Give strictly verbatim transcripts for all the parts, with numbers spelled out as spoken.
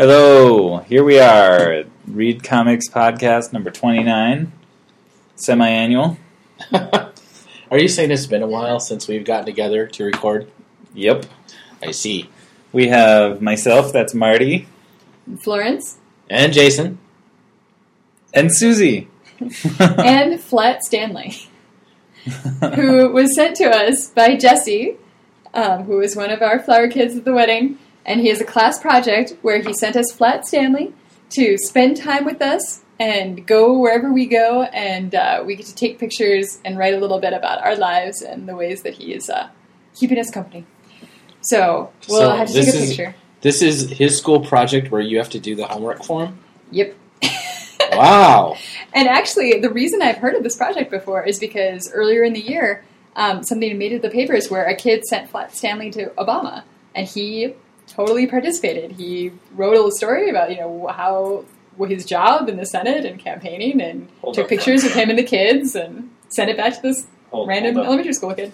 Hello, here we are, Read Comics Podcast number twenty-nine, semi-annual. Are you saying it's been a while since we've gotten together to record? Yep. I see. We have myself, that's Marty. Florence. And Jason. And Susie. And Flat Stanley, who was sent to us by Jesse, um, who was one of our flower kids at the wedding. And he has a class project where he sent us Flat Stanley to spend time with us and go wherever we go, and uh, we get to take pictures and write a little bit about our lives and the ways that he is uh, keeping us company. So we'll So have to this take a is- picture. This is his school project where you have to do the homework for him? Yep. Wow. And actually, the reason I've heard of this project before is because earlier in the year, um, something made it the papers where a kid sent Flat Stanley to Obama, and he totally participated. He wrote a little story about, you know, how his job in the Senate and campaigning, and Hold took up. pictures of him and the kids and sent it back to this Hold- random hold up. elementary school kid.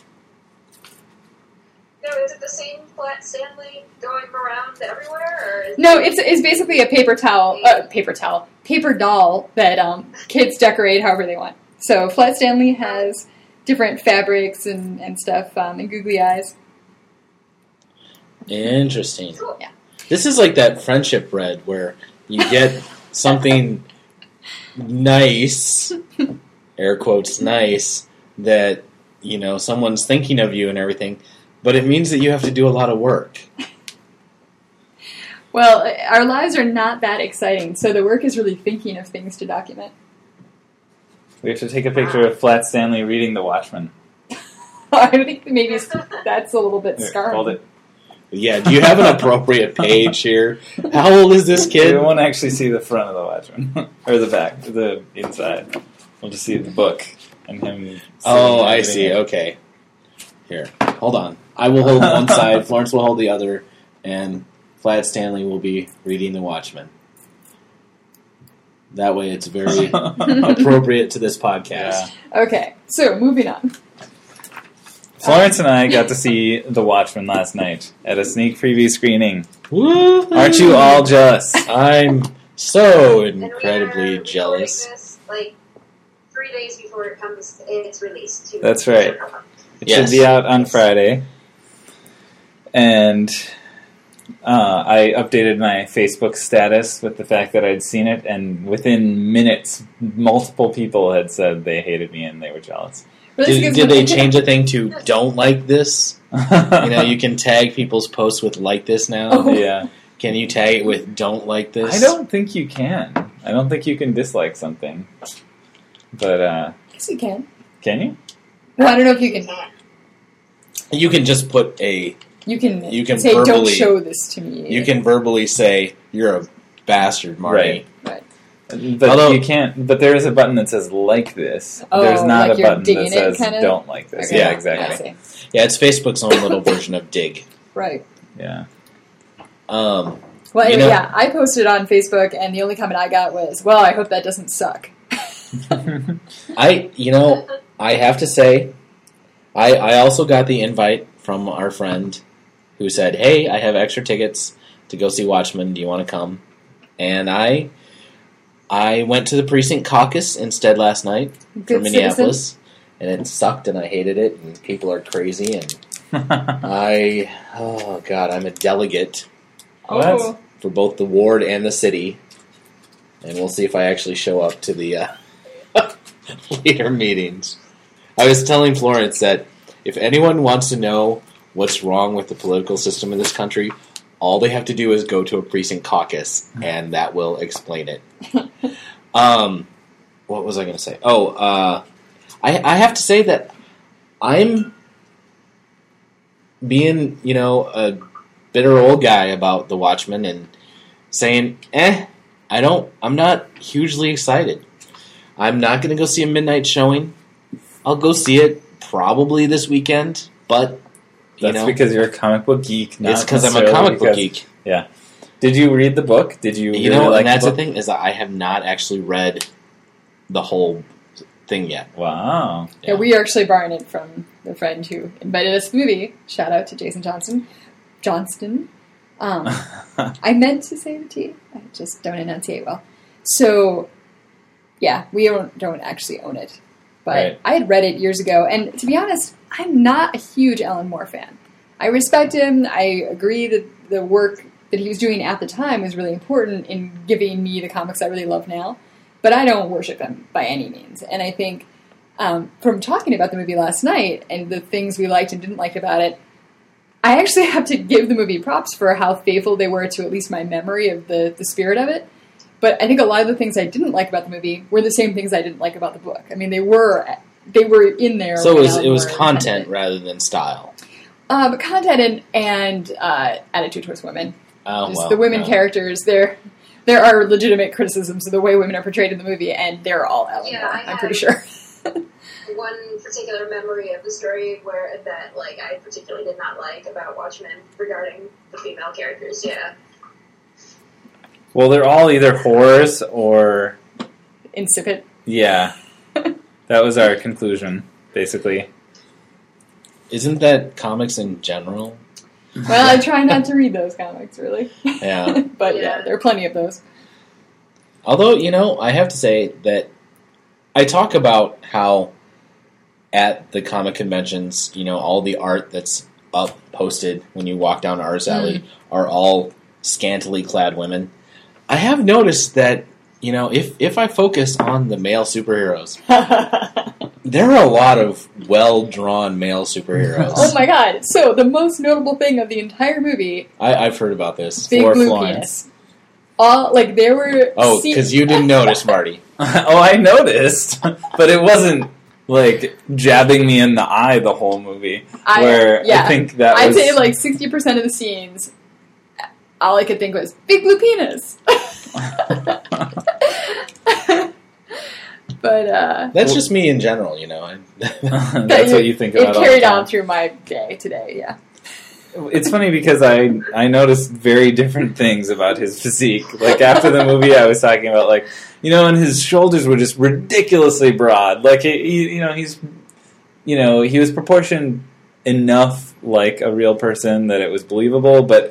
No, is it the same Flat Stanley going around everywhere? Or is No, it's it's basically a paper towel, uh, paper towel, paper doll that um, kids decorate however they want. So Flat Stanley has different fabrics and, and stuff um, and googly eyes. Interesting. Cool. Yeah. This is like that friendship bread where you get something nice, air quotes, nice, that, you know, someone's thinking of you and everything, but it means that you have to do a lot of work. Well, our lives are not that exciting, so the work is really thinking of things to document. We have to take a picture of Flat Stanley reading The Watchmen. I think maybe that's a little bit Here, scarring. hold it. Yeah, do you have an appropriate page here? How old is this We kid? won't actually see the front of The Watchmen. Or the back, the inside. We'll just see the book and him. Oh, sitting I and see. reading it. Okay. Here, hold on. I will hold one side, Florence will hold the other, and Flat Stanley will be reading The Watchmen. That way it's very appropriate to this podcast. Yeah. Okay, so moving on. Florence and I got to see The Watchmen last night at a sneak preview screening. Woo-hoo. Aren't you all jealous? I'm so And we are incredibly recording jealous. This, like, three days before it comes, it's released. To That's right. It Yes. should be out on Friday. And uh, I updated my Facebook status with the fact that I'd seen it, and within minutes, multiple people had said they hated me and they were jealous. But this Did, gives did me- they change a thing to don't like this? You know, you can tag people's posts with like this now. Oh. Yeah. Can you tag it with don't like this? I don't think you can. I don't think you can dislike something. But, uh, Yes, you can. can you? Well, I don't know if you can. You can just put a. You can. You can say, "Don't verbally- show this to me." You can verbally say you're a bastard, Marty. Right. But Although- you can't. But there is a button that says like this. Oh, There's not like a you're button that digging it, says kinda? don't like this. Okay. Yeah, I exactly. see. Yeah, it's Facebook's own little version of Dig. Right. Yeah. Um, Well, You anyway, know- yeah, I posted on Facebook, and the only comment I got was, "Well, I hope that doesn't suck." I, you know, I have to say, I, I also got the invite from our friend who said, "Hey, I have extra tickets to go see Watchmen. Do you want to come?" And I, I went to the precinct caucus instead last night Good from Minneapolis, and it sucked, and I hated it, and people are crazy, and I, oh god, I'm a delegate What? Oh, for both the ward and the city, and we'll see if I actually show up to the uh, leader meetings. I was telling Florence that if anyone wants to know what's wrong with the political system in this country, all they have to do is go to a precinct caucus, and that will explain it. um, what was I going to say? Oh, uh, I, I have to say that I'm being, you know, a bitter old guy about The Watchmen and saying, eh, I don't, I'm not hugely excited. I'm not going to go see a midnight showing. I'll go see it probably this weekend, but, you That's know, because you're a comic book geek. Not it's because I'm a necessarily comic book because- geek. Yeah. Did you read the book? Did you? You really know, like and that's the the book? thing, is that I have not actually read the whole thing yet. Wow. yeah, we are actually borrowing it from the friend who invited us to the movie. Shout out to Jason Johnson. Johnston. Um, I meant to say the T. I just don't enunciate well. So, yeah, we don't, don't actually own it. But Right. I had read it years ago, and to be honest, I'm not a huge Alan Moore fan. I respect him. I agree that the work that he was doing at the time was really important in giving me the comics I really love now. But I don't worship him by any means. And I think um, from talking about the movie last night and the things we liked and didn't like about it, I actually have to give the movie props for how faithful they were to at least my memory of the, the spirit of it. But I think a lot of the things I didn't like about the movie were the same things I didn't like about the book. I mean, they were they were in there. So it was, it was Moore content intended. rather than style. Uh, but content and, and uh, attitude towards women. Oh, Just well, the women no. characters, there there are legitimate criticisms of the way women are portrayed in the movie, and they're all Alan Yeah, Moore, I I'm have- pretty sure. One particular memory of the story where that like I particularly did not like about Watchmen regarding the female characters. Yeah, Well, they're all either whores or Insipid. yeah. That was our conclusion, basically. Isn't that comics in general? Well, I try not to read those comics, really. Yeah. But yeah, Yeah. there are plenty of those. Although, you know, I have to say that I talk about how at the comic conventions, you know, all the art that's up posted when you walk down Artist Alley are all scantily clad women. I have noticed that, you know, if, if I focus on the male superheroes, there are a lot of well-drawn male superheroes. Oh my god. So, the most notable thing of the entire movie, I, I've heard about this. Big For Blue Florence. Penis. All, like, there were... Oh, scene- because you didn't notice, Marty. Oh, I noticed, but it wasn't like jabbing me in the eye the whole movie. I- where yeah. I think that I'd was say, like, sixty percent of the scenes, all I could think was, Big Blue Penis! But, uh... That's just me in general, you know. I, that's what you think about. It all carried the time. on through my day today, yeah. It's funny because I I noticed very different things about his physique. Like after the movie, I was talking about like you know, and his shoulders were just ridiculously broad. Like he, he you know he's you know he was proportioned enough like a real person that it was believable, but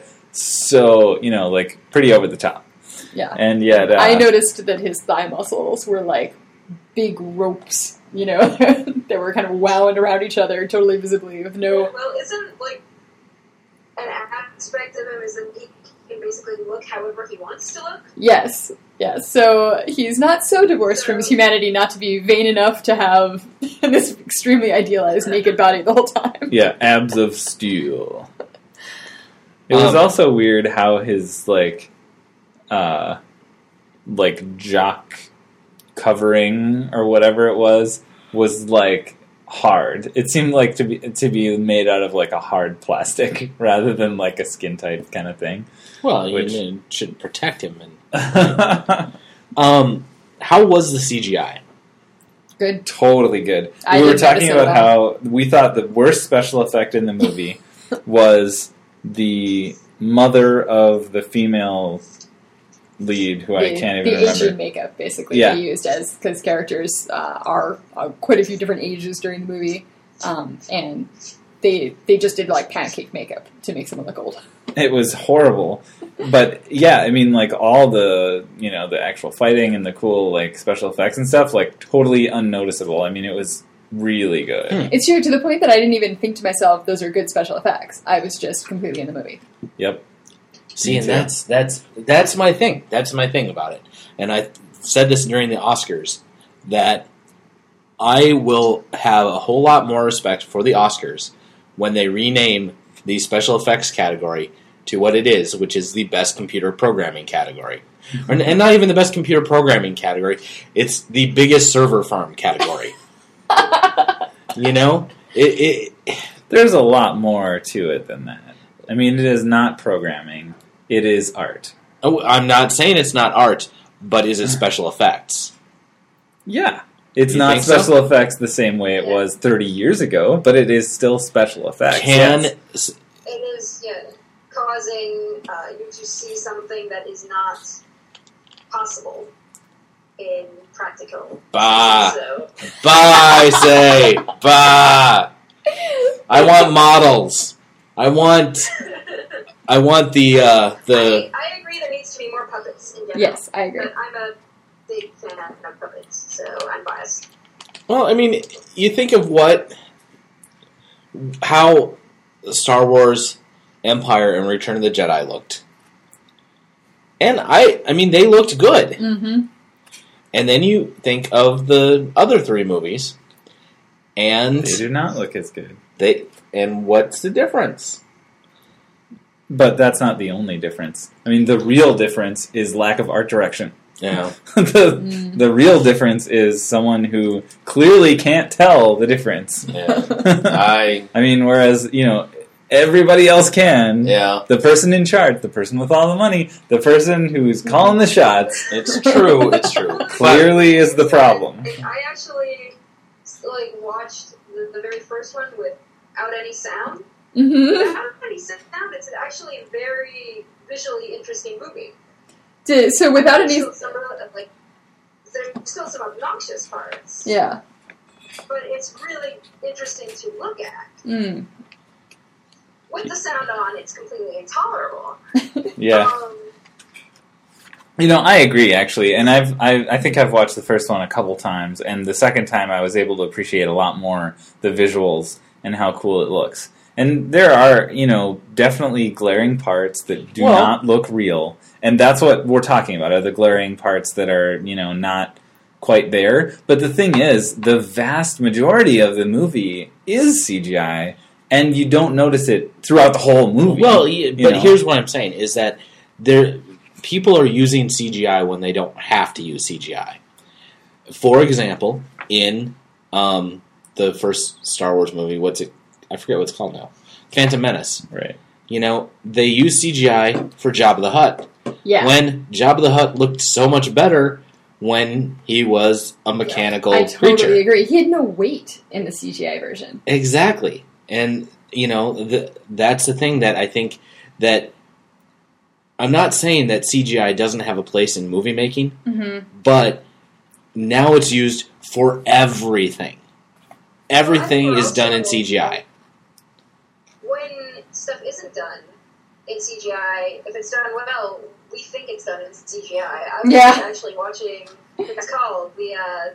so you know like pretty over the top. Yeah. And yet uh, I noticed that his thigh muscles were like big ropes, you know, they were kind of wound around each other totally visibly with no... well, isn't like an aspect of him is that he can basically look however he wants to look. Yes, yes. So he's not so divorced from his humanity not to be vain enough to have this extremely idealized naked body the whole time. yeah, abs of steel. It was Um, also weird how his like uh like jock covering or whatever it was was like hard. It seemed like to be to be made out of like a hard plastic rather than like a skin tight kind of thing. well, Which- you should protect him. And um, how was the C G I? Good. Totally good. I we were didn't talking notice it about at how we thought the worst special effect in the movie was the mother of the female lead, who I The, can't the even remember. Asian makeup, basically, Yeah. they used as because characters uh, are uh, quite a few different ages during the movie, um, and they they just did like pancake makeup to make someone look old. It was horrible, but yeah, I mean, like all the you know the actual fighting and the cool like special effects and stuff, like totally unnoticeable. I mean, it was really good. Hmm. It's true to the point that I didn't even think to myself those are good special effects. I was just completely in the movie. Yep. See, Me and too. that's that's that's my thing. That's my thing about it. And I said this during the Oscars that I will have a whole lot more respect for the Oscars when they rename the special effects category to what it is, which is the best computer programming category. and, and not even the best computer programming category. It's the biggest server farm category. You know? It, it, There's a lot more to it than that. I mean, it is not programming. It is art. oh, I'm not saying it's not art, but is it special effects? Yeah. It's You not think so? special effects the same way it Yeah. was thirty years ago, but it is still special effects. Can yes. It is yeah, causing uh, you to see something that is not possible in practical. Bah. So, Bah, I say. Bah. I want models. I want I want the uh, the. I, I agree there needs to be more puppets in general. Yes, I agree. But I'm a big fan of puppets, so I'm biased. Well, I mean, you think of what, how Star Wars, Empire, and Return of the Jedi looked, and I, I mean, they looked good. Mm-hmm. And then you think of the other three movies, and They do not look as good. they, and what's the difference? But that's not the only difference. I mean, the real difference is lack of art direction. Yeah, the, Mm. the real difference is someone who clearly can't tell the difference. yeah. I, I mean, whereas, you know, everybody else can. yeah, The person in charge, the person with all the money, the person who's calling the shots, it's true. It's true. clearly is the problem. I actually like watched the, the very first one without any sound. Mm-hmm. Without any sound, it's actually a very visually interesting movie. Did, so without There's any... still some, uh, like, there's still some obnoxious parts, Yeah. but it's really interesting to look at. Mm. With the sound on, it's completely intolerable. Yeah. Um, You know, I agree, actually, and I've I, I think I've watched the first one a couple times, and the second time I was able to appreciate a lot more the visuals and how cool it looks. And there are, you know, definitely glaring parts that do Well- not look real, and that's what we're talking about, are the glaring parts that are, you know, not quite there. But the thing is, the vast majority of the movie is C G I, and you don't notice it throughout the whole movie. Well, yeah, you but know? here's what I'm saying: is that there people are using C G I when they don't have to use C G I. For example, in um, the first Star Wars movie, what's it? I forget what it's called now. Phantom Menace. Right. You know, they used C G I for Jabba the Hutt. Yeah. When Jabba the Hutt looked so much better when he was a mechanical I totally creature. agree. He had no weight in the C G I version. Exactly. And, you know, the, that's the thing that I think that I'm not saying that C G I doesn't have a place in movie making, Mm-hmm. but now it's used for everything. Everything is done in C G I. when stuff isn't done in C G I, if it's done well, we think it's done in C G I. I was Yeah. actually watching, it's called, the uh,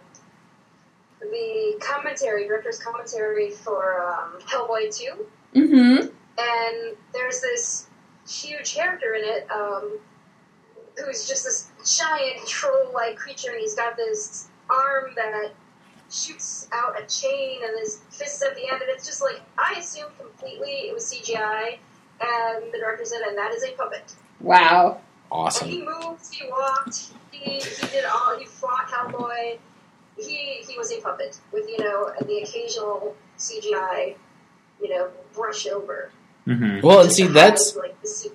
the commentary, director's commentary for um, Hellboy two, Mm-hmm. and there's this huge character in it um, who's just this giant troll-like creature, and he's got this arm that shoots out a chain and his fists at the end, and it's just like, I assumed completely it was C G I, and the director said, and that is a puppet. Wow. And Awesome. he moved, he walked, he, he did all, he fought Hellboy, he he was a puppet with, you know, the occasional C G I, you know, brush over. Mm-hmm. Well, and Just see, to hide, that's like, the suit.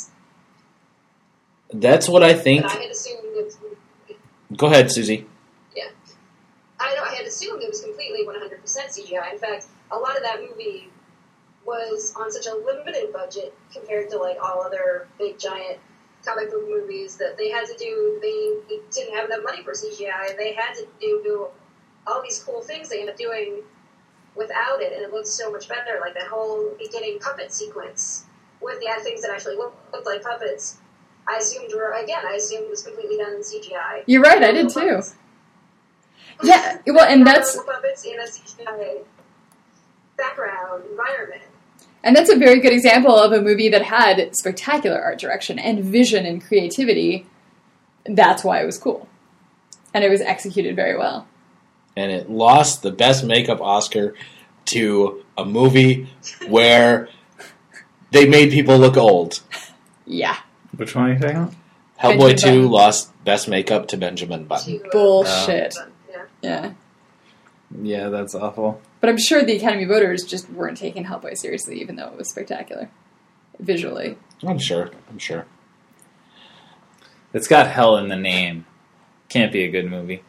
that's what I think. And I had assumed it was, Go ahead, Susie. I know I had assumed it was completely one hundred percent C G I. In fact, a lot of that movie was on such a limited budget compared to like all other big giant comic book movies that they had to do. They didn't have enough money for C G I. They had to do all these cool things they ended up doing without it, and it looked so much better. Like that whole beginning puppet sequence with the things that actually looked, looked like puppets. I assumed were again. I assumed it was completely done in C G I. You're right, I did too. Yeah, well, and that's puppets in a C G I background environment. and that's a very good example of a movie that had spectacular art direction and vision and creativity. That's why it was cool, and it was executed very well. And it lost the Best Makeup Oscar to a movie where they made people look old. Yeah, Which one are you talking about? Hellboy Benjamin two Button. lost Best Makeup to Benjamin Button. To, uh, bullshit. yeah. Yeah, Yeah, that's awful. but I'm sure the Academy voters just weren't taking Hellboy seriously, even though it was spectacular visually. I'm sure. I'm sure. It's got hell in the name. Can't be a good movie.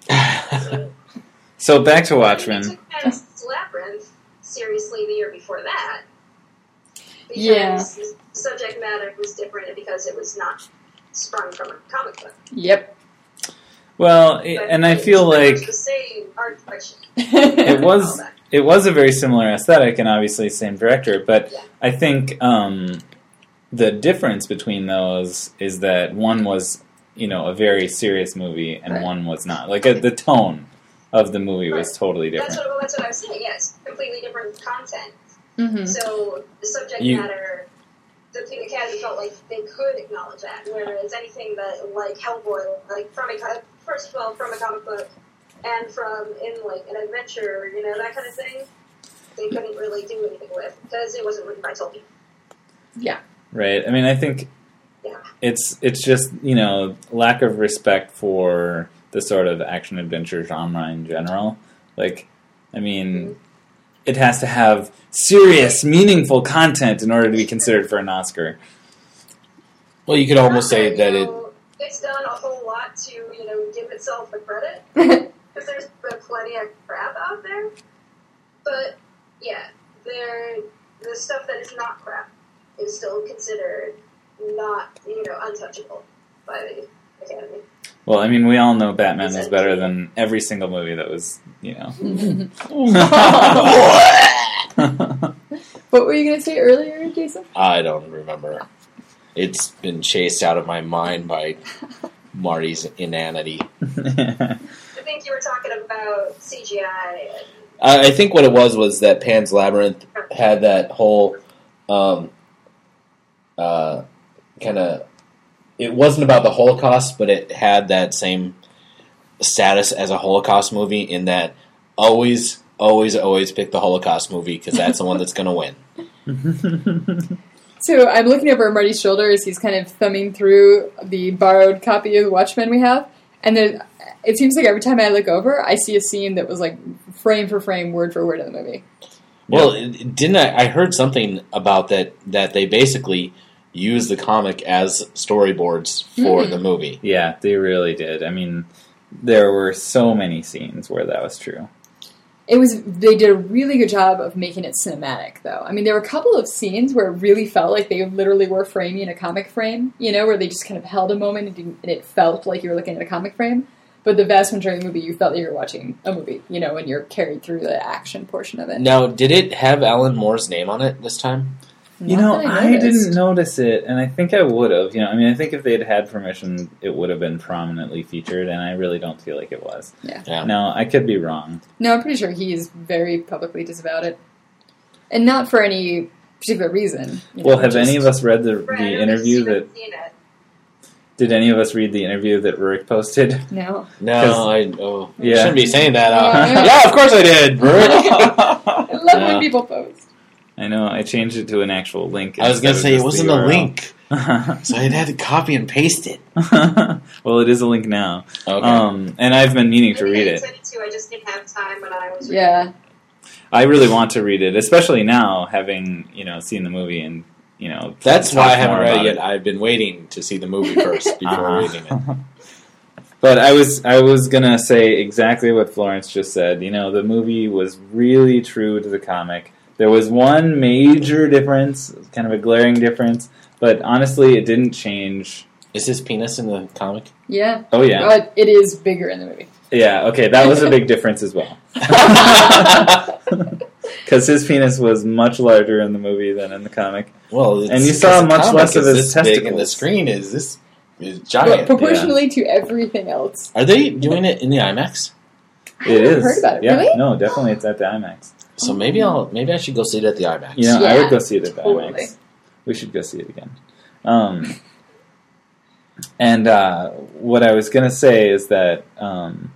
So back to They Watchmen. took Pan's Labyrinth seriously the year before that. Because Yeah. the subject matter was different and because it was not sprung from a comic book. Yep. Well, i- But and I it feel was like the same art direction. it was All that. it was a very similar aesthetic and obviously same director, but Yeah. I think um, the difference between those is that one was, you know, a very serious movie and Right. one was not. Like, uh, the tone of the movie was totally That's different. what, well, that's what I was saying, yes. Completely different content. Mm-hmm. So the subject You- matter, the Academy felt like they could acknowledge that, whereas anything that, like Hellboy, like from a, co- first of all, from a comic book, and from in like an adventure, you know, that kind of thing, they couldn't really do anything with, because it wasn't written by Tolkien. Yeah. Right? I mean, I think Yeah. it's it's just, you know, lack of respect for the sort of action-adventure genre in general. Like, I mean, it has to have serious, meaningful content in order to be considered for an Oscar. Well, you could almost say You that it. know, it's done a whole lot to, you know, give itself the credit, because there's been plenty of crap out there. But, yeah, there, the stuff that is not crap is still considered not, you know, untouchable by the Academy. Well, I mean, we all know Batman was better than every single movie that was, you know. What were you going to say earlier, Jason? I don't remember. It's been chased out of my mind by Marty's inanity. I think you were talking about C G I. And, I I think what it was was that Pan's Labyrinth had that whole um, uh, kind of. It wasn't about the Holocaust, but it had that same status as a Holocaust movie in that always, always, always pick the Holocaust movie because that's the one that's going to win. So I'm looking over Marty's shoulder as he's kind of thumbing through the borrowed copy of Watchmen we have, and then it seems like every time I look over, I see a scene that was like frame for frame, word for word in the movie. Well, it- didn't I? I heard something about that that they basically use the comic as storyboards for Mm. the movie. Yeah, they really did. I mean, there were so many scenes where that was true. It was they did a really good job of making it cinematic, though. I mean, there were a couple of scenes where it really felt like they literally were framing a comic frame, you know, where they just kind of held a moment and, didn't- and it felt like you were looking at a comic frame. But the vast majority of the movie, you felt like you were watching a movie, you know, when you're carried through the action portion of it. Now, did it have Alan Moore's name on it this time? You Not know, that I, noticed. didn't notice it, and I think I would have. You know, I mean, I think if they'd had permission, it would have been prominently featured, and I really don't feel like it was. Yeah. No, I could be wrong. No, I'm pretty sure he's very publicly disavowed it. And not for any particular reason. you know, Well, have just- any of us read the, Right, the I don't interview think that? Steven seen it. Did any of us read the interview that Rurik posted? No. No, 'Cause- I oh, Yeah. I shouldn't be saying that. Uh, Oh, yeah. yeah, of course I did. Rick. I love Yeah. when people post. I know. I changed it to an actual link. I was going to instead say of it just the wasn't a U R L. link, so I'd had to copy and paste it. Well, it is a link now. Okay. Um, and I've been meaning to Maybe read I it. sent it to, I just didn't have time when I was Yeah. I really want to read it, especially now, having you know seen the movie and you know. That's why I talked haven't more read about it yet. I've been waiting to see the movie first before Uh-huh. reading it. But I was I was gonna say exactly what Florence just said. You know, the movie was really true to the comic. There was one major difference, kind of a glaring difference, but honestly, it didn't change. Is his penis in the comic? Yeah. Oh yeah, But it is bigger in the movie. yeah. Okay, that was a big difference as well. Because his penis was much larger in the movie than in the comic. Well, it's And you saw because the much comic less of is his this big, and the testicles. screen is this is But giant. proportionally to everything else. Are they doing it in the IMAX? I It haven't is. heard about it. Yeah, Really? no, definitely, it's at the IMAX. So maybe I'll maybe I should go see it at the IMAX. You know, I Yeah, would go see it at the totally. IMAX. We should go see it again. Um, and uh, what I was gonna say is that um,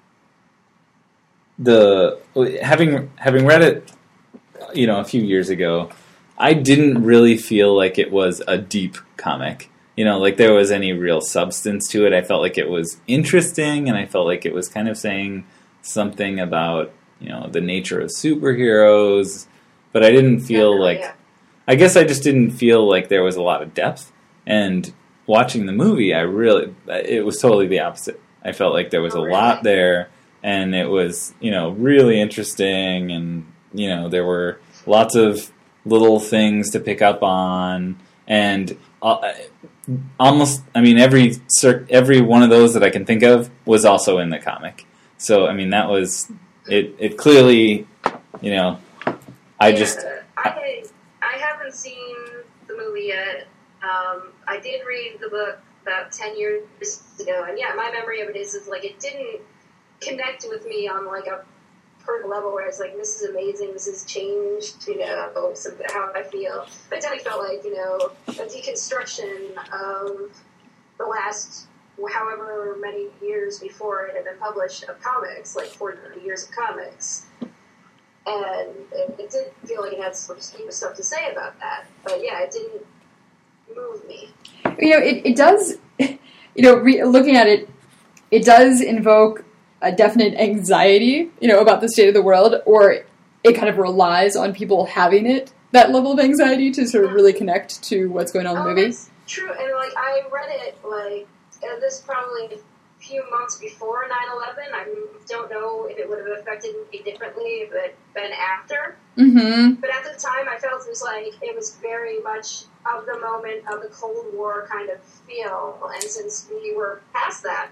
the having having read it, you know, a few years ago, I didn't really feel like it was a deep comic. You know, like there was any real substance to it. I felt like it was interesting, and I felt like it was kind of saying something about, you know, the nature of superheroes, but I didn't feel Definitely, like, yeah. I guess I just didn't feel like there was a lot of depth. And watching the movie, I really, it was totally the opposite. I felt like there was Oh, a really? lot there, and it was, you know, really interesting, and, you know, there were lots of little things to pick up on, and uh, almost, I mean, every cir- every one of those that I can think of was also in the comic. So, I mean, that was, it, it clearly, you know, I Yeah, just, I I haven't seen the movie yet, Um, I did read the book about ten years ago, and yeah, my memory of it is, is like it didn't connect with me on like a personal level where it's like, this is amazing, this has changed, you know, some, how I feel. But it definitely felt like, you know, a deconstruction of the last however many years before it had been published of comics, like forty years of comics. And it, it did feel like it had some stuff to say about that. But yeah, it didn't move me. You know, it, it does, you know, re- looking at it, it does invoke a definite anxiety, you know, about the state of the world, or it kind of relies on people having it, that level of anxiety, to sort of really connect to what's going on in the Oh, movie. that's true. And, like, I read it, like, uh, this probably a few months before nine eleven. I don't know if it would have affected me differently if it had been after. Mm-hmm. But at the time, I felt it was like it was very much of the moment of the Cold War kind of feel. And since we were past that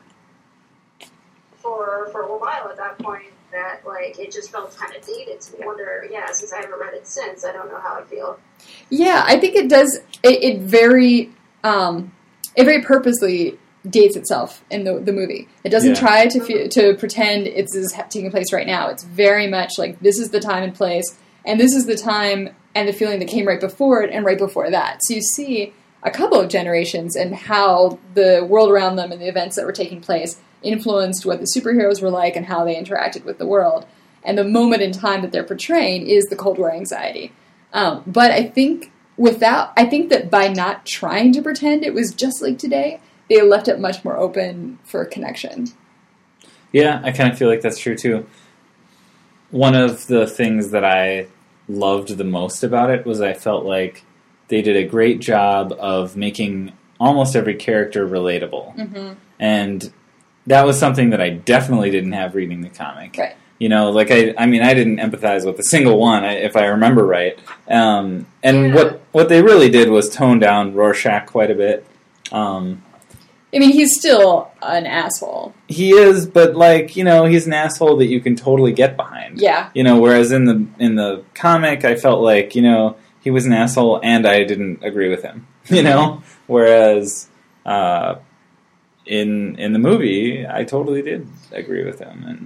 for for a while at that point, that like it just felt kind of dated to me. I wonder, yeah, since I haven't read it since, I don't know how I feel. Yeah, I think it does. It, it very, um, it very purposely dates itself in the the movie. It doesn't Yeah. try to fe- to pretend it's is ha- taking place right now. It's very much like this is the time and place, and this is the time and the feeling that came right before it and right before that. So you see a couple of generations and how the world around them and the events that were taking place influenced what the superheroes were like and how they interacted with the world. And the moment in time that they're portraying is the Cold War anxiety. Um, but I think without, I think that by not trying to pretend it was just like today, they left it much more open for connection. Yeah, I kind of feel like that's true too. One of the things that I loved the most about it was I felt like they did a great job of making almost every character relatable. Mm-hmm. And that was something that I definitely didn't have reading the comic. Right. You know, like I, I mean, I didn't empathize with a single one, if I remember right. Um, and Yeah. what what they really did was tone down Rorschach quite a bit. Um, I mean, he's still an asshole. he is, but like you know, he's an asshole that you can totally get behind. Yeah. You know, whereas in the in the comic, I felt like you know he was an asshole, and I didn't agree with him. You know, whereas uh, in in the movie, I totally did agree with him. And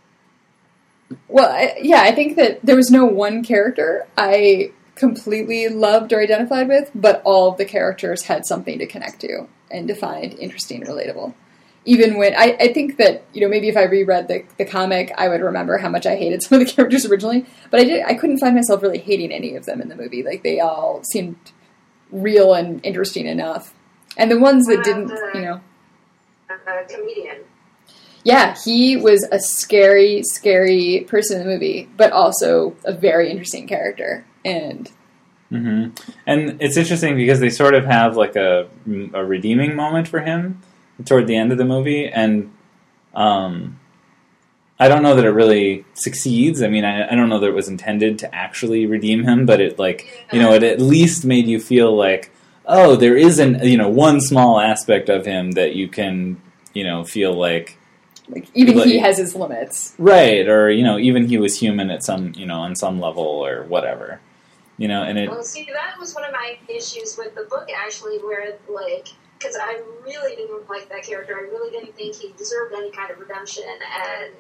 Well, I, yeah, I think that there was no one character I completely loved or identified with, but all of the characters had something to connect to and to find interesting and relatable. Even when, I, I think that, you know, maybe if I reread the, the comic, I would remember how much I hated some of the characters originally, but I did, I couldn't find myself really hating any of them in the movie. Like, they all seemed real and interesting enough. And the ones that didn't, you know... A comedian. Yeah, he was a scary, scary person in the movie, but also a very interesting character. And hmm and it's interesting because they sort of have like a, a redeeming moment for him toward the end of the movie, and um, I don't know that it really succeeds. I mean, I, I don't know that it was intended to actually redeem him, but it like you know it at least made you feel like, oh, there is an you know one small aspect of him that you can you know feel like. like, even Like- he has his limits. Right, or you know, even he was human at some, you know, on some level or whatever, you know, and it. Well, see, that was one of my issues with the book, actually, where, like, because I really didn't like that character. I really didn't think he deserved any kind of redemption, and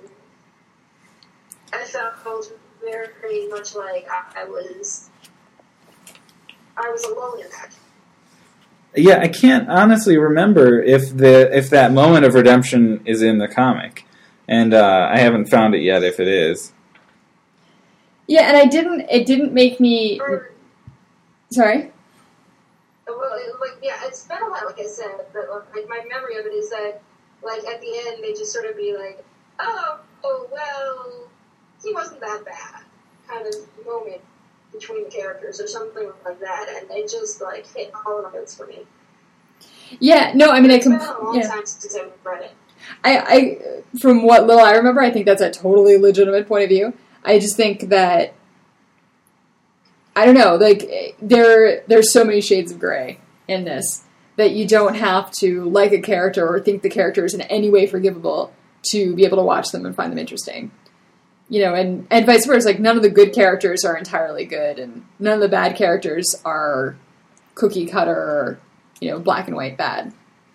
I felt very much like I, I was, I was alone in that. Yeah, I can't honestly remember if the if that moment of redemption is in the comic, and uh, I haven't found it yet. If it is, Yeah, and I didn't. It didn't make me. Or, Sorry. well, it, like, yeah, it's been a while, like I said, but like my memory of it is that, like, at the end, they just sort of be like, oh, oh well, he wasn't that bad, kind of moment between the characters or something like that, and they just, like, hit all the notes for me. Yeah. No. I mean, I It's com- been a long yeah. time since I've read it. I, I, from what little I remember, I think that's a totally legitimate point of view. I just think that I don't know, like there, there's so many shades of gray in this that you don't have to like a character or think the character is in any way forgivable to be able to watch them and find them interesting. You know, and, and vice versa. Like, none of the good characters are entirely good, and none of the bad characters are cookie cutter or you know, black and white bad.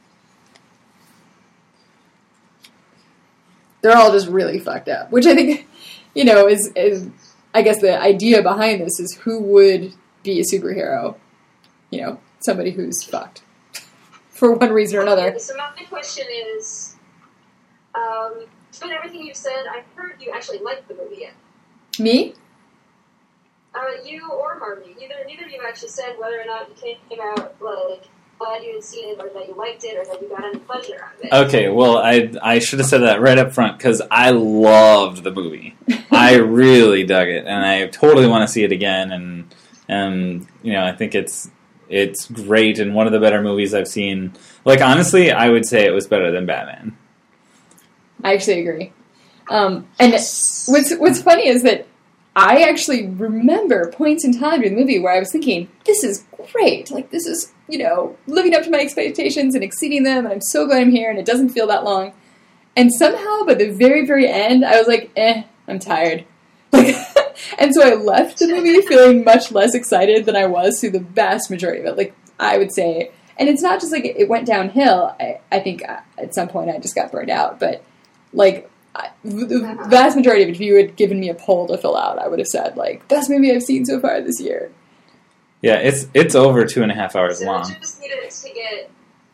They're all just really fucked up, which I think, you know, is, is I guess the idea behind this is who would be a superhero, you know, somebody who's fucked for one reason or another. Okay, so my question is, um, from everything you've said, I've heard you actually liked the movie yet. Me? Uh, you or Marty, neither neither of you actually said whether or not you came out like glad you had seen it, or that you liked it, or that you got any pleasure out of it. Okay, well, I I should have said that right up front because I loved the movie. I really dug it, and I totally want to see it again. And and you know, I think it's it's great and one of the better movies I've seen. Like honestly, I would say it was better than Batman. I actually agree. Um, and what's what's funny is that I actually remember points in time in the movie where I was thinking, this is great. Like, this is, you know, living up to my expectations and exceeding them, and I'm so glad I'm here, and it doesn't feel that long. And somehow, by the very, very end, I was like, eh, I'm tired. Like, and so I left the movie feeling much less excited than I was through the vast majority of it. Like, I would say, and it's not just like it went downhill. I, I think at some point I just got burned out, but, like, I, the vast majority of it, if you had given me a poll to fill out, I would have said, like, best movie I've seen so far this year. Yeah, it's it's over two and a half hours so long. you just needed to get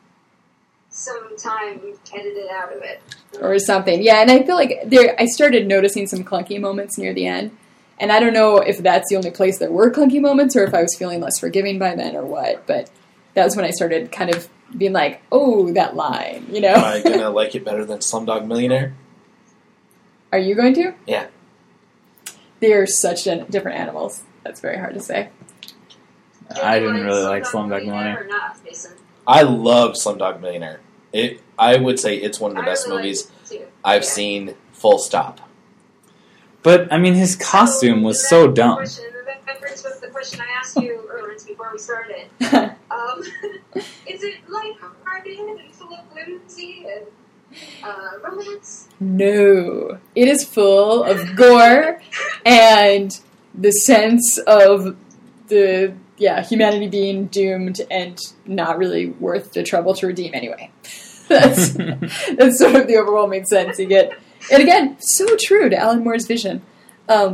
some time edited out of it. Or something. Yeah, and I feel like there. I started noticing some clunky moments near the end, and I don't know if that's the only place there were clunky moments, or if I was feeling less forgiving by then, or what, but that was when I started kind of being like, oh, that line, you know? Am I going to like it better than Slumdog Millionaire? Are you going to? Yeah. They're such an- different animals. That's very hard to say. I didn't really like Slumdog Millionaire. Or Millionaire. not, Jason? I love Slumdog Millionaire. It. I would say it's one of the I best really movies liked it too. I've Yeah. seen, full stop. But, I mean, his costume was so dumb. Question, that brings up the question I asked you earlier before we started. Um, is it lighthearted and full of whimsy and uh, romance? No. It is full of gore and the sense of the, yeah, humanity being doomed and not really worth the trouble to redeem anyway. That's that's sort of the overwhelming sense you get. And again, so true to Alan Moore's vision. Um,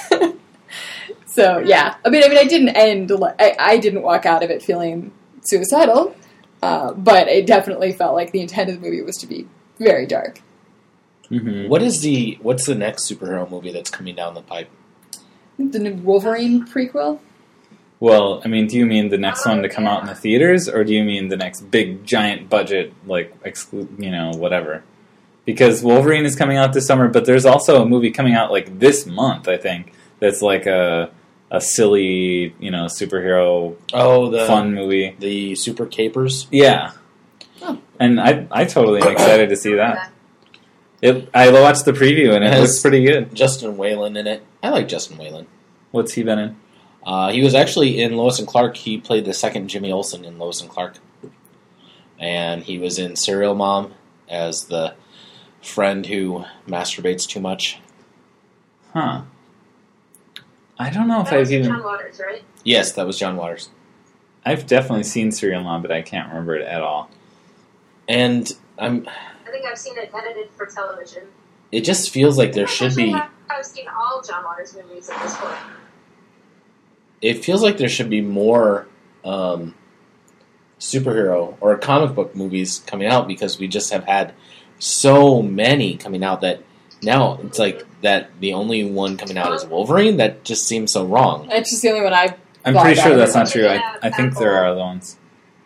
so yeah, I mean, I mean, I didn't end. I, I didn't walk out of it feeling suicidal, uh, but it definitely felt like the intent of the movie was to be very dark. Mm-hmm. What is the? What's the next superhero movie that's coming down the pipe? The new Wolverine prequel. Well, I mean, do you mean the next one to come out in the theaters, or do you mean the next big, giant budget, like, exclu- you know, whatever? Because Wolverine is coming out this summer, but there's also a movie coming out, like, this month, I think, that's like a a silly, you know, superhero Oh, the fun movie. the Super Capers. Yeah. Oh. And I I totally am excited to see that. It, I watched the preview, and it It has- looks pretty good. Justin Whalen in it. I like Justin Whalen. What's he been in? Uh, he was actually in Lois and Clark. He played the second Jimmy Olsen in Lois and Clark. And he was in Serial Mom as the friend who masturbates too much. Huh. I don't know if That was I've even... John Waters, right? Yes, that was John Waters. I've definitely seen Serial Mom, but I can't remember it at all. And I'm. I think I've seen it edited for television. It just feels like there I should actually be. have- I've seen all John Waters movies at this point. It feels like there should be more um, superhero or comic book movies coming out because we just have had so many coming out that now it's like that the only one coming out is Wolverine. That just seems so wrong. That's just the only one I. I'm Thought pretty about sure it. that's not true. I, Yeah, I think there are other ones.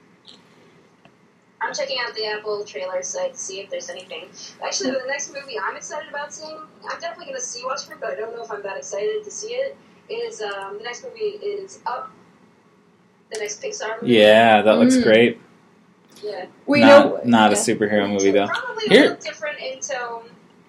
I'm checking out the Apple trailer site to see if there's anything. Actually, the next movie I'm excited about seeing, I'm definitely going to see Watchmen, but I don't know if I'm that excited to see it, is um, the next movie is Up. The next Pixar movie. Yeah, that looks Mm. great. Yeah. Well, you not know, not a yeah. superhero movie, though. Probably a Here- little different in tone.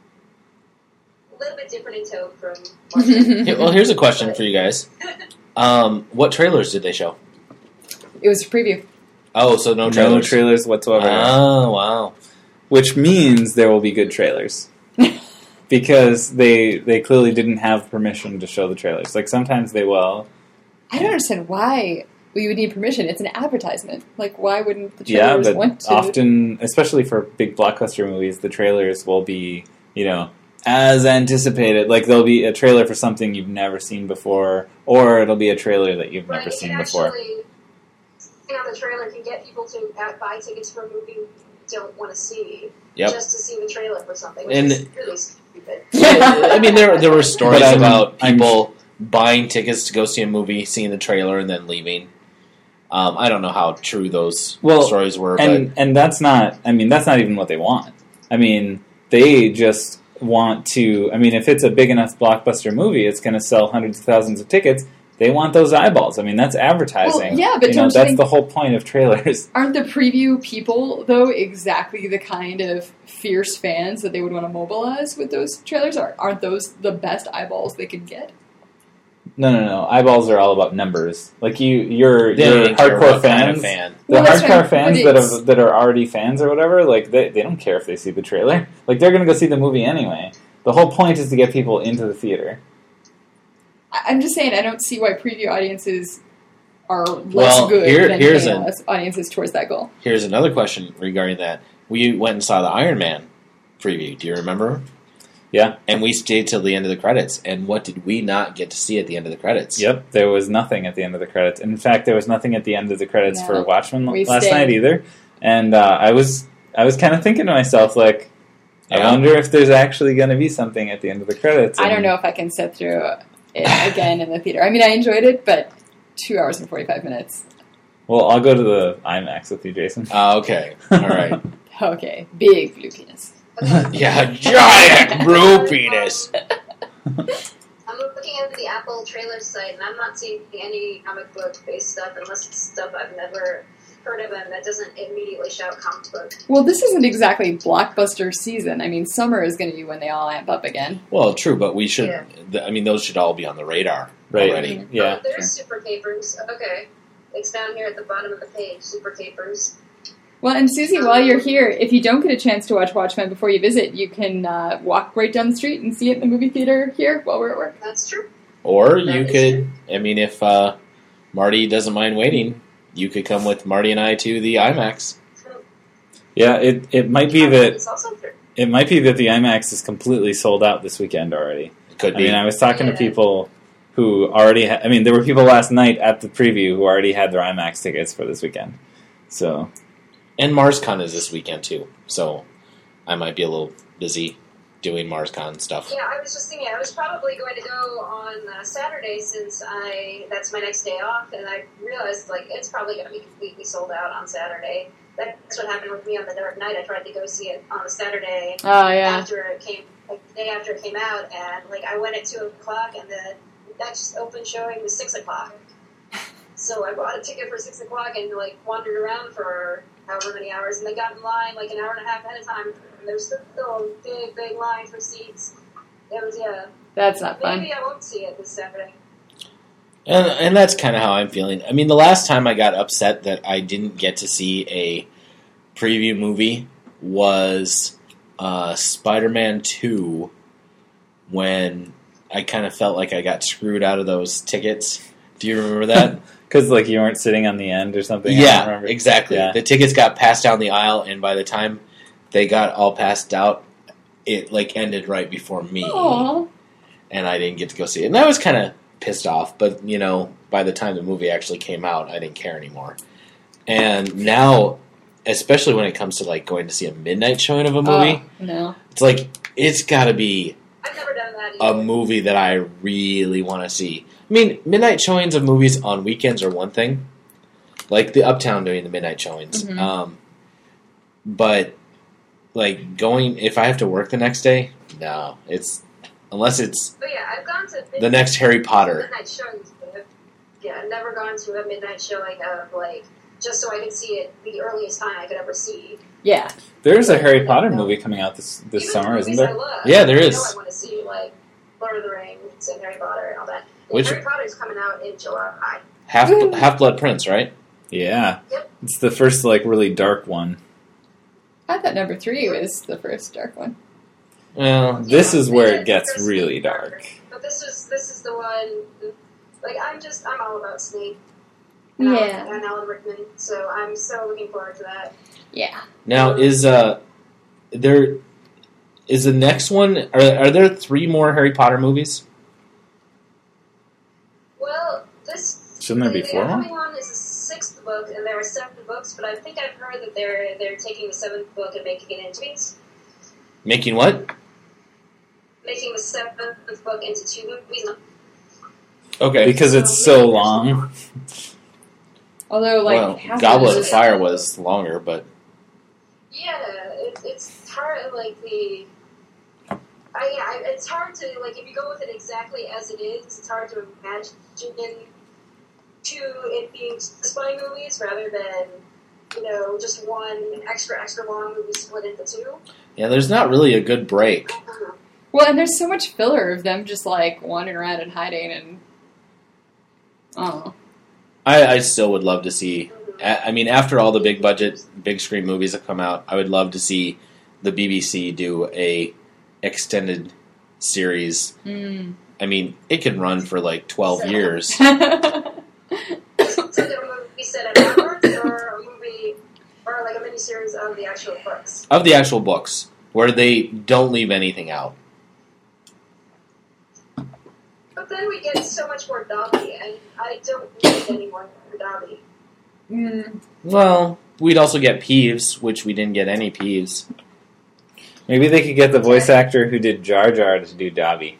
A little bit different in tone from Watchmen. Mm-hmm. Okay, well, here's a question for you guys. Um, what trailers did they show? It was a preview. Oh, so no No trailers. trailers whatsoever. Oh, wow. Which means there will be good trailers. Because they they clearly didn't have permission to show the trailers. Like, sometimes they will. I don't understand why we would need permission. It's an advertisement. Like, why wouldn't the Yeah, trailers but want to? often, especially for big blockbuster movies, the trailers will be, you know, as anticipated. Like, there'll be a trailer for something you've never seen before, or it'll be a trailer that you've But never it seen can before. actually, you know, the trailer can get people to uh, buy tickets for a movie you don't want to see, Yep. just to see the trailer for something, which And- is really stupid. I mean, there there were stories But I'm- about I'm- people buying tickets to go see a movie, seeing the trailer, and then leaving. Um, I don't know how true those Well, stories were, And and that's not. I mean, that's not even what they want. I mean, they just want to. I mean, if it's a big enough blockbuster movie, it's going to sell hundreds of thousands of tickets. They want those eyeballs. I mean, that's advertising. Well, yeah, but you don't know, you that's think- the whole point of trailers. Aren't the preview people, though, exactly the kind of fierce fans that they would want to mobilize with those trailers? Or aren't those the best eyeballs they could get? No, no, no. Eyeballs are all about numbers. Like you, you're, they you're don't care hardcore what kind of fans. fan. The Well, that's hardcore right, but fans that it's- have, that are already fans or whatever, like they, they don't care if they see the trailer. Like they're going to go see the movie anyway. The whole point is to get people into the theater. I- I'm just saying, I don't see why preview audiences are less Well, good here- than here's main an- audiences towards that goal. Here's another question regarding that. We went and saw the Iron Man preview. Do you remember? Yeah. And we stayed till the end of the credits. And what did we not get to see at the end of the credits? Yep, there was nothing at the end of the credits. In fact, there was nothing at the end of the credits No. for Watchmen We last stayed. night either. And uh, I was I was kind of thinking to myself, like, I Yeah. wonder if there's actually going to be something at the end of the credits. I don't And- know if I can sit through it again in the theater. I mean, I enjoyed it, but two hours and forty-five minutes. Well, I'll go to the IMAX with you, Jason. Uh, okay. All right. Okay, big blue penis. Yeah, giant blue penis. I'm looking at the Apple trailer site, and I'm not seeing any comic book based stuff unless it's stuff I've never heard of and that doesn't immediately shout comic book. Well, this isn't exactly blockbuster season. I mean, summer is going to be when they all amp up again. Well, true, but we should. Yeah. th- I mean, those should all be on the radar Right. already. Yeah. Oh, there's Super Capers. Okay. It's down here at the bottom of the page, Super Capers. Well, and Susie, while you're here, if you don't get a chance to watch Watchmen before you visit, you can uh, walk right down the street and see it in the movie theater here while we're at work. That's true. Or That you is could. I mean, if uh, Marty doesn't mind waiting, you could come with Marty and I to the IMAX. Yeah, it, it might be that It's also true. it might be that the IMAX is completely sold out this weekend already. It could I be. mean, I was talking to Yeah. people who already. Ha- I mean, there were people last night at the preview who already had their IMAX tickets for this weekend. So And MarsCon is this weekend too, so I might be a little busy doing MarsCon stuff. Yeah, I was just thinking I was probably going to go on uh, Saturday since I that's my next day off, and I realized like it's probably going to be completely sold out on Saturday. That's what happened with me on The Dark Knight. I tried to go see it on a Saturday Oh, yeah. after it came, like the day after it came out, and like I went at two o'clock, and the next open showing was six o'clock. So I bought a ticket for six o'clock and like wandered around for however many hours, and they got in line like an hour and a half ahead of time. And there's still a big, big line for seats. It was yeah. That's not fun. Maybe I won't see it this Saturday. And, and that's kind of how I'm feeling. I mean, the last time I got upset that I didn't get to see a preview movie was uh, Spider-Man two, when I kind of felt like I got screwed out of those tickets. Do you remember that? because like you weren't sitting on the end or something. I don't Yeah, remember. exactly. Yeah. The tickets got passed down the aisle, and by the time they got all passed out, it like ended right before me, Aw. and I didn't get to go see it. And I was kind of pissed off, but you know, by the time the movie actually came out, I didn't care anymore. And now, especially when it comes to like going to see a midnight showing of a movie, Oh, no. it's like it's got to be I've never done that a either. movie that I really want to see. I mean, midnight showings of movies on weekends are one thing, like the Uptown doing the midnight showings. Mhm. Um, but like going, if I have to work the next day, no, it's unless it's But yeah, I've gone to midnight, the next Harry Potter. midnight showings. But yeah, I've never gone to a midnight showing of like just so I could see it the earliest time I could ever see. Yeah. There's a Harry Potter movie coming out this this Even summer, the isn't movies I there? love, Yeah, there I is. know I want to see like Lord of the Rings and Harry Potter and all that. And Which- Harry Potter's coming out in July. Half Woo. Half Blood Prince, right? Yeah, Yep. it's the first like really dark one. I thought number three was the first dark one. Well, This Yeah, is where they it did gets the first really Snape dark. Parker. But this is this is the one. Like I'm just I'm all about Snape. and, Yeah. Alan, and Alan Rickman. So I'm so looking forward to that. Yeah. Now, is uh, there is the next one? Are, are there three more Harry Potter movies? Well, this Shouldn't there be the four more? upcoming one is the sixth book, and there are seven books. But I think I've heard that they're they're taking the seventh book and making it into movies. Making what? Making the seventh book into two movies. Okay. Because it's so long. Although, like, well, half Goblet of of it is- Fire was longer, but Yeah, it, it's hard. Like the, I, yeah, I- it's hard to like if you go with it exactly as it is. It's hard to imagine to it being spy movies rather than you know just one extra extra long movie split into two. yeah, there's not really a good break. Uh-huh. Well, and there's so much filler of them just, like, wandering around and hiding and... Oh. I, I still would love to see. I I mean, after all the big budget, big screen movies have come out, I would love to see the B B C do a extended series. Mm. I mean, it could run for like twelve years. So they're a movie set at Hogwarts, or a movie, or like a miniseries of the actual books. Of the actual books, where they don't leave anything out. But then we get so much more Dobby, and I don't need any more Dobby. Mm. Well, we'd also get Peeves, which we didn't get any Peeves. Maybe they could get the voice actor who did Jar Jar to do Dobby.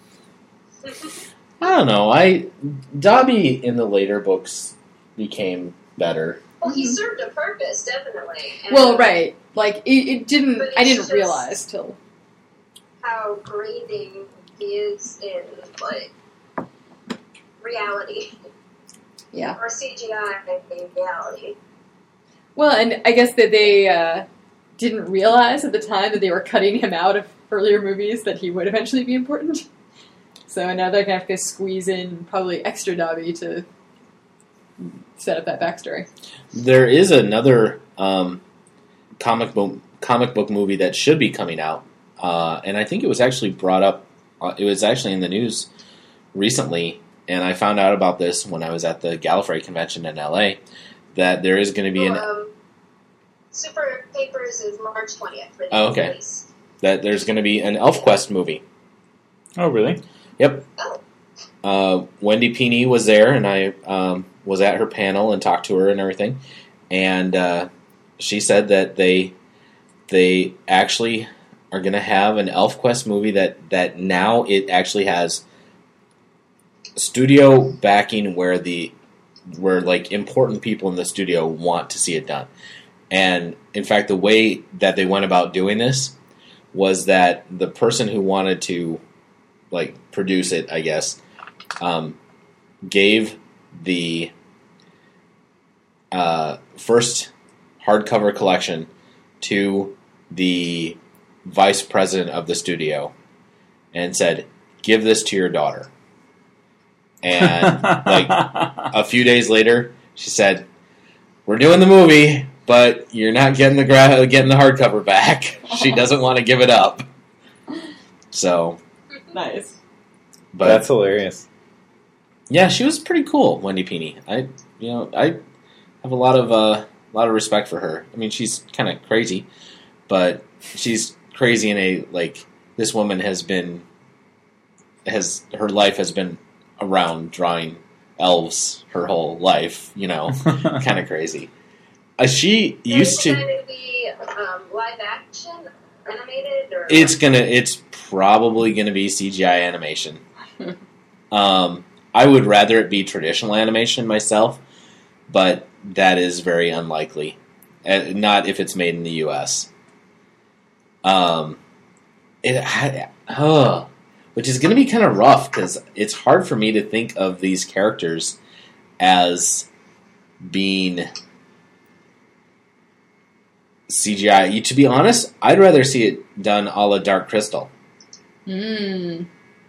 I don't know. I Dobby in the later books became better. Well, he Mhm. served a purpose, definitely. And Well, right. Like, it, it didn't... But I it's didn't just- realize till... How grating he is in, like, reality. Yeah. Or C G I in reality. Well, and I guess that they uh, didn't realize at the time that they were cutting him out of earlier movies that he would eventually be important. So now they're going to have to squeeze in probably extra Dobby to set up that backstory. There is another um, comic book comic book movie that should be coming out, uh, and I think it was actually brought up. Uh, it was actually in the news recently, and I found out about this when I was at the Gallifrey convention in L A. That there is going to be an Well, um, Super Papers is March twentieth. For the Oh, okay. release. that there's going to be an ElfQuest movie. Oh, really? Yep. Oh. Uh, Wendy Pini was there, and I um, was at her panel and talked to her and everything. And uh, she said that they they actually are going to have an ElfQuest movie that, that now it actually has studio backing where the where like important people in the studio want to see it done. And in fact, the way that they went about doing this was that the person who wanted to like produce it, I guess, um, gave the uh, first hardcover collection to the vice president of the studio and said, "Give this to your daughter." And like a few days later, she said, "We're doing the movie, but you're not getting the gra- getting the hardcover back." She doesn't want to give it up. So, Nice. but That's hilarious. yeah, she was pretty cool, Wendy Pini. I, you know, I have a lot of uh, a lot of respect for her. I mean, she's kind of crazy, but she's crazy in a like this woman has been has her life has been around drawing elves her whole life. You know, kind of crazy. Uh, she used Is it to. going to be um, live action, animated, or It's gonna. It's probably gonna be C G I animation. um, I would rather it be traditional animation myself, but that is very unlikely. Uh, not if it's made in the U S. Um, it, I, uh, which is going to be kind of rough because it's hard for me to think of these characters as being C G I. To be honest, I'd rather see it done a la Dark Crystal. Mm.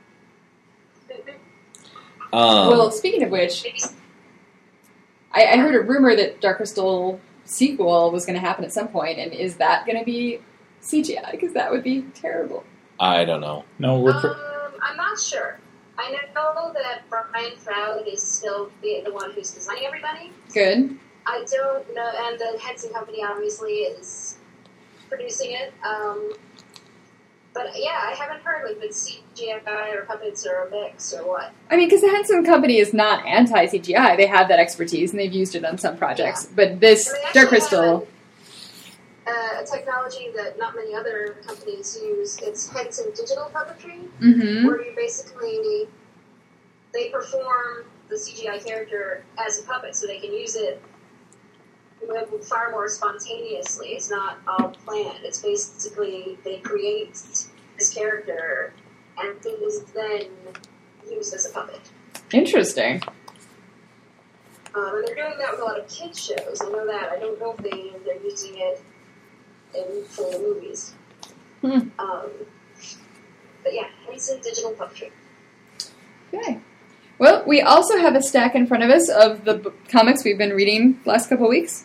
Um, Well, speaking of which, I, I heard a rumor that Dark Crystal sequel was going to happen at some point, and is that going to be C G I? Because that would be terrible. I don't know. No, we're. Pr- Um, I'm not sure. I know that Brian Froud is still the, the one who's designing everybody. Good. I don't know, and the Henson Company obviously is producing it. Um, but yeah, I haven't heard if it's C G I or puppets or a mix or what. I mean, because the Henson Company is not anti-C G I. They have that expertise, and they've used it on some projects. Yeah. But this And they Dark actually Crystal... have A, a technology that not many other companies use. It's Henson Digital Puppetry, Mm-hmm. where you basically, they perform the C G I character as a puppet, so they can use it far more spontaneously. It's not all planned. It's basically, they create this character, and it is then used as a puppet. Interesting. Um, and they're doing that with a lot of kids shows. I know that. I don't know if they, they're using it in full movies. Hmm. Um, but yeah, Henson Digital Puppetry. Okay. Well, we also have a stack in front of us of the b- comics we've been reading the last couple of weeks.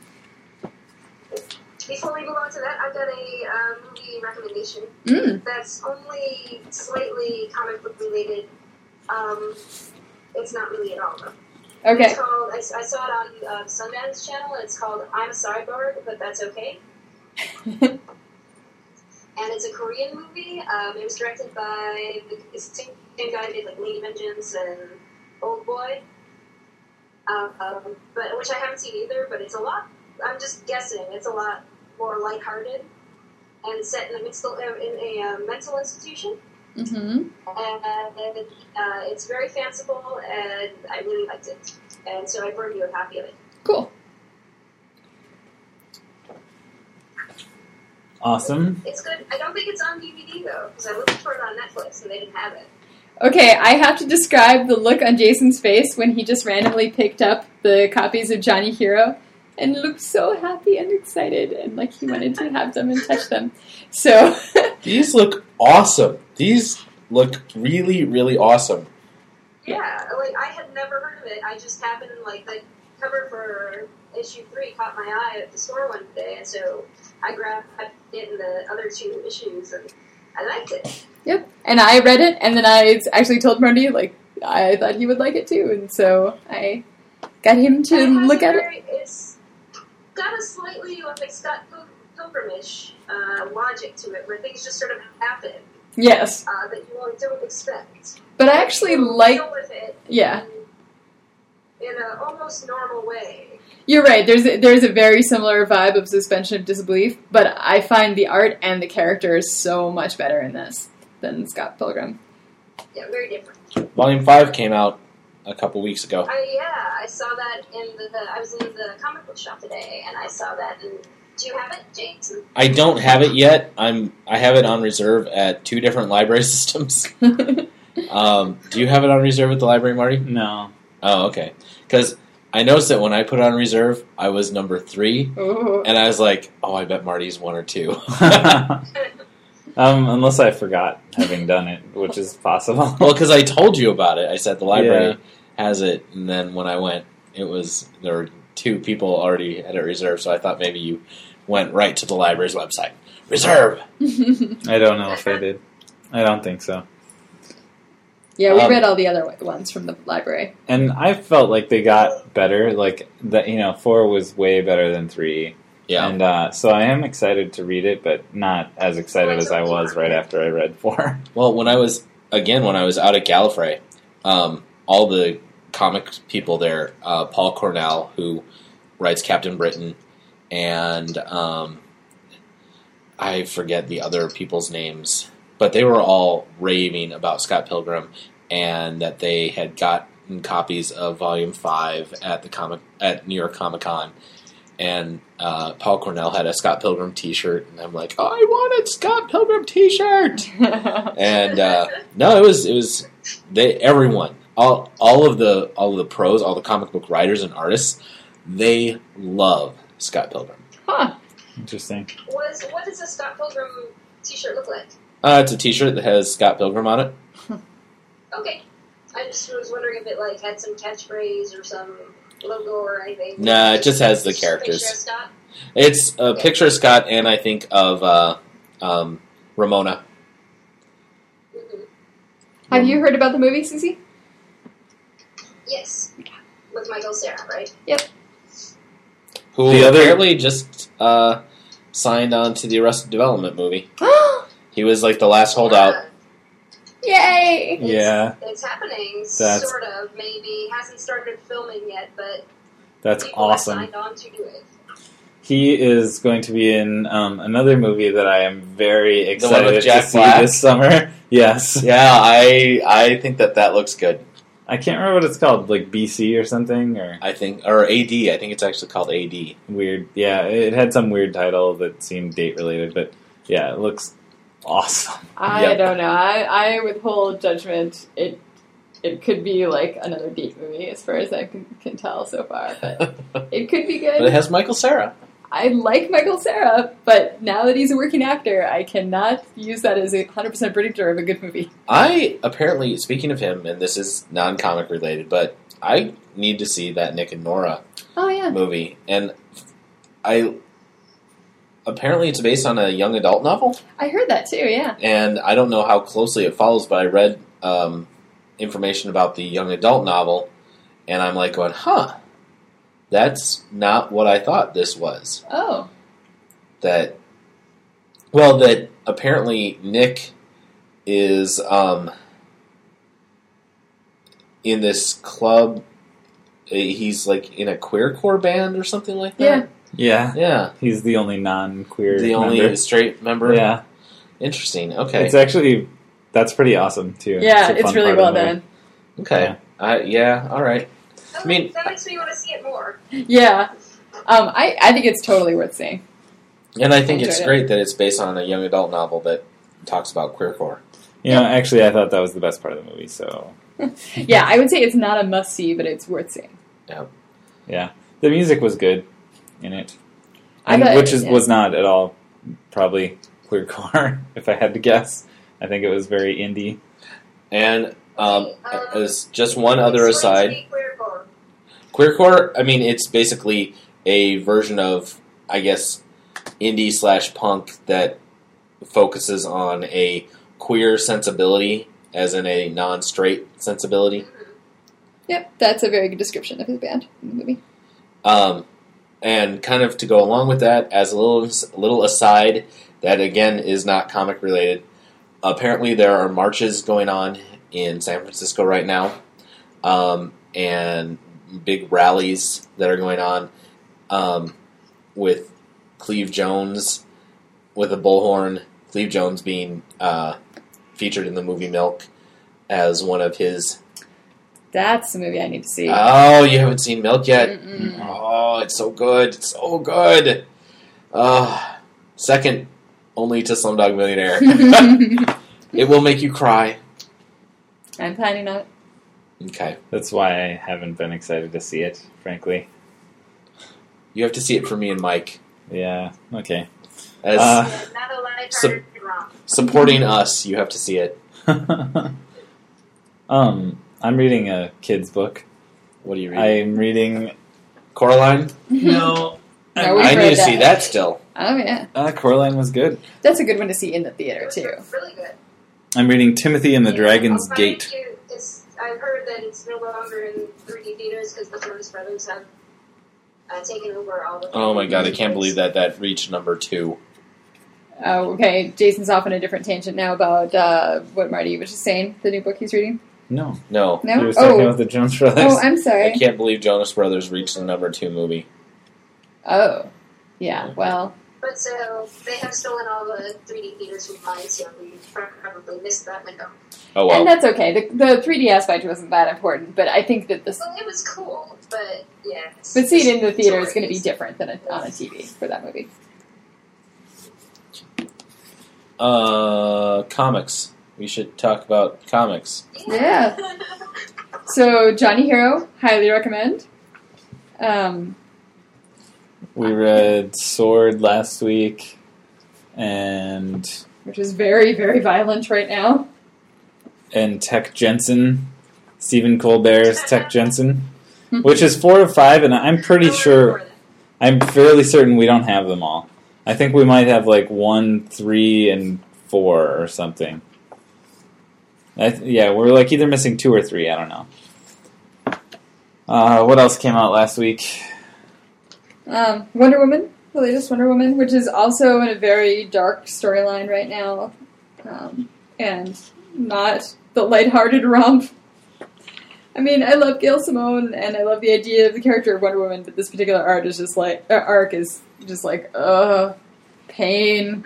Before we move on to that, I've got a uh, movie recommendation Mm. that's only slightly comic book related. Um, it's not really at all, though. Okay. It's called, I, I saw it on uh, Sundance Channel, and it's called I'm a Cyborg, but That's Okay. And it's a Korean movie. Um, it was directed by the same guy who did like Lady Vengeance and Old Boy, uh, um, but which I haven't seen either. But it's a lot. I'm just guessing. It's a lot more lighthearted and set in a mental in a uh, mental institution. Mm-hmm. And uh, it's very fanciful, and I really liked it. And so I brought you a copy of it. Cool. Awesome. It's good. I don't think it's on D V D though, because I looked for it on Netflix and they didn't have it. Okay, I have to describe the look on Jason's face when he just randomly picked up the copies of Johnny Hero and looked so happy and excited and like he wanted to have them and touch them. So These look awesome. These look really, really awesome. Yeah, like I had never heard of it. I just happened like the cover for issue three caught my eye at the store one day, and so I grabbed it in the other two issues, and I liked it. Yep. And I read it, and then I actually told Marty, like, I thought he would like it too, and so I got him to And it has look a at very, it. It's got a slightly like Scott Pil- Pilgrim-ish uh, logic to it, where things just sort of happen Yes. uh, that you don't expect. But I actually You like, deal with it yeah. in, in an almost normal way. You're right, there's a, there's a very similar vibe of suspension of disbelief, but I find the art and the characters so much better in this than Scott Pilgrim. Yeah, very different. Volume five came out a couple weeks ago. I, yeah, I saw that in the, the. I was in the comic book shop today, and I saw that. And do you have it, Jason? I don't have it yet. I'm I have it on reserve at two different library systems. Um, do you have it on reserve at the library, Marty? No. Oh, okay. Because I noticed that when I put it on reserve, I was number three, Ooh. and I was like, "Oh, I bet Marty's one or two." um, unless I forgot having done it, which is possible. Well, because I told you about it. I said the library Yeah. has it, and then when I went, it was there were two people already at it reserved, so I thought maybe you went right to the library's website. Reserve! I don't know if I did. I don't think so. Yeah, we Um, read all the other ones from the library. And I felt like they got better. Like that, you know, four was way better than three. Yeah. And uh, so I am excited to read it, but not as excited as I was right after I read four. Well, when I was, again, when I was out at Gallifrey, um, all the comic people there, uh, Paul Cornell, who writes Captain Britain, and um, I forget the other people's names, but they were all raving about Scott Pilgrim, and that they had gotten copies of Volume five at the comic at New York Comic Con. And uh, Paul Cornell had a Scott Pilgrim T-shirt, and I'm like, oh, I want a Scott Pilgrim T-shirt. And uh, no, it was it was they everyone all all of the all of the pros, all the comic book writers and artists, they love Scott Pilgrim. Huh. Interesting. What, is, what does a Scott Pilgrim T-shirt look like? Uh, it's a T-shirt that has Scott Pilgrim on it. Okay, I just was wondering if it like had some catchphrase or some logo or anything. Nah, it just has the Just a characters. picture of Scott? It's a picture of Scott, and I think of uh, um, Ramona. Mhm. Have you heard about the movie, Susie? Yes. With Michael Cera, right? Who The other- apparently just uh, signed on to the Arrested Development movie. He was like the last holdout. Yay! It's, Yeah. It's happening, That's- sort of, maybe. Hasn't started filming yet, but That's people awesome. have signed on to do it. He is going to be in um, another movie that I am very one excited with Jack to see Black? this summer. Yes. Yeah, I I think that that looks good. I can't remember what it's called, like B C or something, or I think, or A D. I think it's actually called A D. weird. Yeah, it had some weird title that seemed date related, but yeah, it looks awesome. I Yep. don't know. I, I withhold judgment. It it could be like another date movie as far as I can, can tell so far, but it could be good. But it has Michael Cera. I like Michael Cera, but now that he's a working actor, I cannot use that as a one hundred percent predictor of a good movie. I apparently, speaking of him, and this is non-comic related, but I need to see that Nick and Nora Oh, yeah. movie, and I apparently it's based on a young adult novel, I heard that too, yeah. and I don't know how closely it follows, but I read um, information about the young adult novel, and I'm like going, huh, that's not what I thought this was. Oh. That, well, that apparently Nick is um, in this club. uh, He's like in a queercore band or something like Yeah. that. Yeah, Yeah, he's the only non-queer the only member. straight member. Yeah, Interesting. Okay. it's actually that's pretty awesome too. Yeah, a it's fun really part well of the movie. done. Okay. Yeah. I yeah. All right. That, I mean- that makes me want to see it more. Yeah. Um, I, I think it's totally worth seeing. And I think Enjoyed it's it. great that it's based on a young adult novel that talks about queercore. You know, actually, I thought that was the best part of the movie. So Yeah, I would say it's not a must-see, but it's worth seeing. yeah, the music was good in it, I and, thought- which is yeah. was not at all probably queercore. If I had to guess, I think it was very indie. And um, Um, as just one other Explain to aside, me queercore. queercore. I mean, it's basically a version of, I guess, indie slash punk that focuses on a queer sensibility, as in a non-straight sensibility. Yep, that's a very good description of his band in the movie. Um, and kind of to go along with that, as a little little aside, that again is not comic related. Apparently, there are marches going on in San Francisco right now, um, and big rallies that are going on um, with Cleve Jones with a bullhorn. Cleve Jones being uh, featured in the movie Milk as one of his. That's the movie I need to see. Oh, you haven't seen Milk yet? Mm-mm. Oh, it's so good. It's so good. Uh, second only to Slumdog Millionaire. It will make you cry. I'm planning on it. Okay. That's why I haven't been excited to see it, frankly. You have to see it for me and Mike. Yeah. Okay. As Uh, Yeah, not a lighthearted so- drama. supporting us, you have to see it. um, I'm reading a kid's book. What are you reading? I'm reading. Coraline? No. No, we've I need read to see that. that still. Oh, yeah. Uh, Coraline was good. That's a good one to see in the theater, It was too. really good. I'm reading Timothy and the Yeah, Dragon's I'll probably Gate. do- It's, I've heard that it's no longer in three D theaters because the Jonas Brothers have uh, taken over all the. Oh my god, I can't believe that that reached number two. Oh, okay. Jason's off on a different tangent now about uh, what Marty was just saying, the new book he's reading. No. No. No? He was talking Oh. about the Jonas Brothers. Oh, I'm I sorry. can't believe Jonas Brothers reached the number two movie. Oh. Yeah, well. But so they have stolen all the three D theaters from mine, so we probably missed that window. Oh well. And that's okay. The, the three D aspect wasn't that important, but I think that this. Well, it was cool, but yeah. it's- But seeing it in the theater is it's going to be always- different than a, on a T V for that movie. Uh, comics. We should talk about comics. Yeah. So, Johnny Hero, highly recommend. Um, We read Sword last week, and which is very, very violent right now. and Tech Jensen, Stephen Colbert's Tech Jensen, which is four of five, and I'm pretty Nowhere sure, near that. I'm fairly certain we don't have them all. I think we might have like one, three, and four or something. I th- yeah, we're like either missing two or three. I don't know. Uh, what else came out last week? Um, Wonder Woman, the latest Wonder Woman, which is also in a very dark storyline right now, um, and not the lighthearted romp. I mean, I love Gail Simone, and I love the idea of the character of Wonder Woman, but this particular art is just like uh, arc is just like ugh, pain.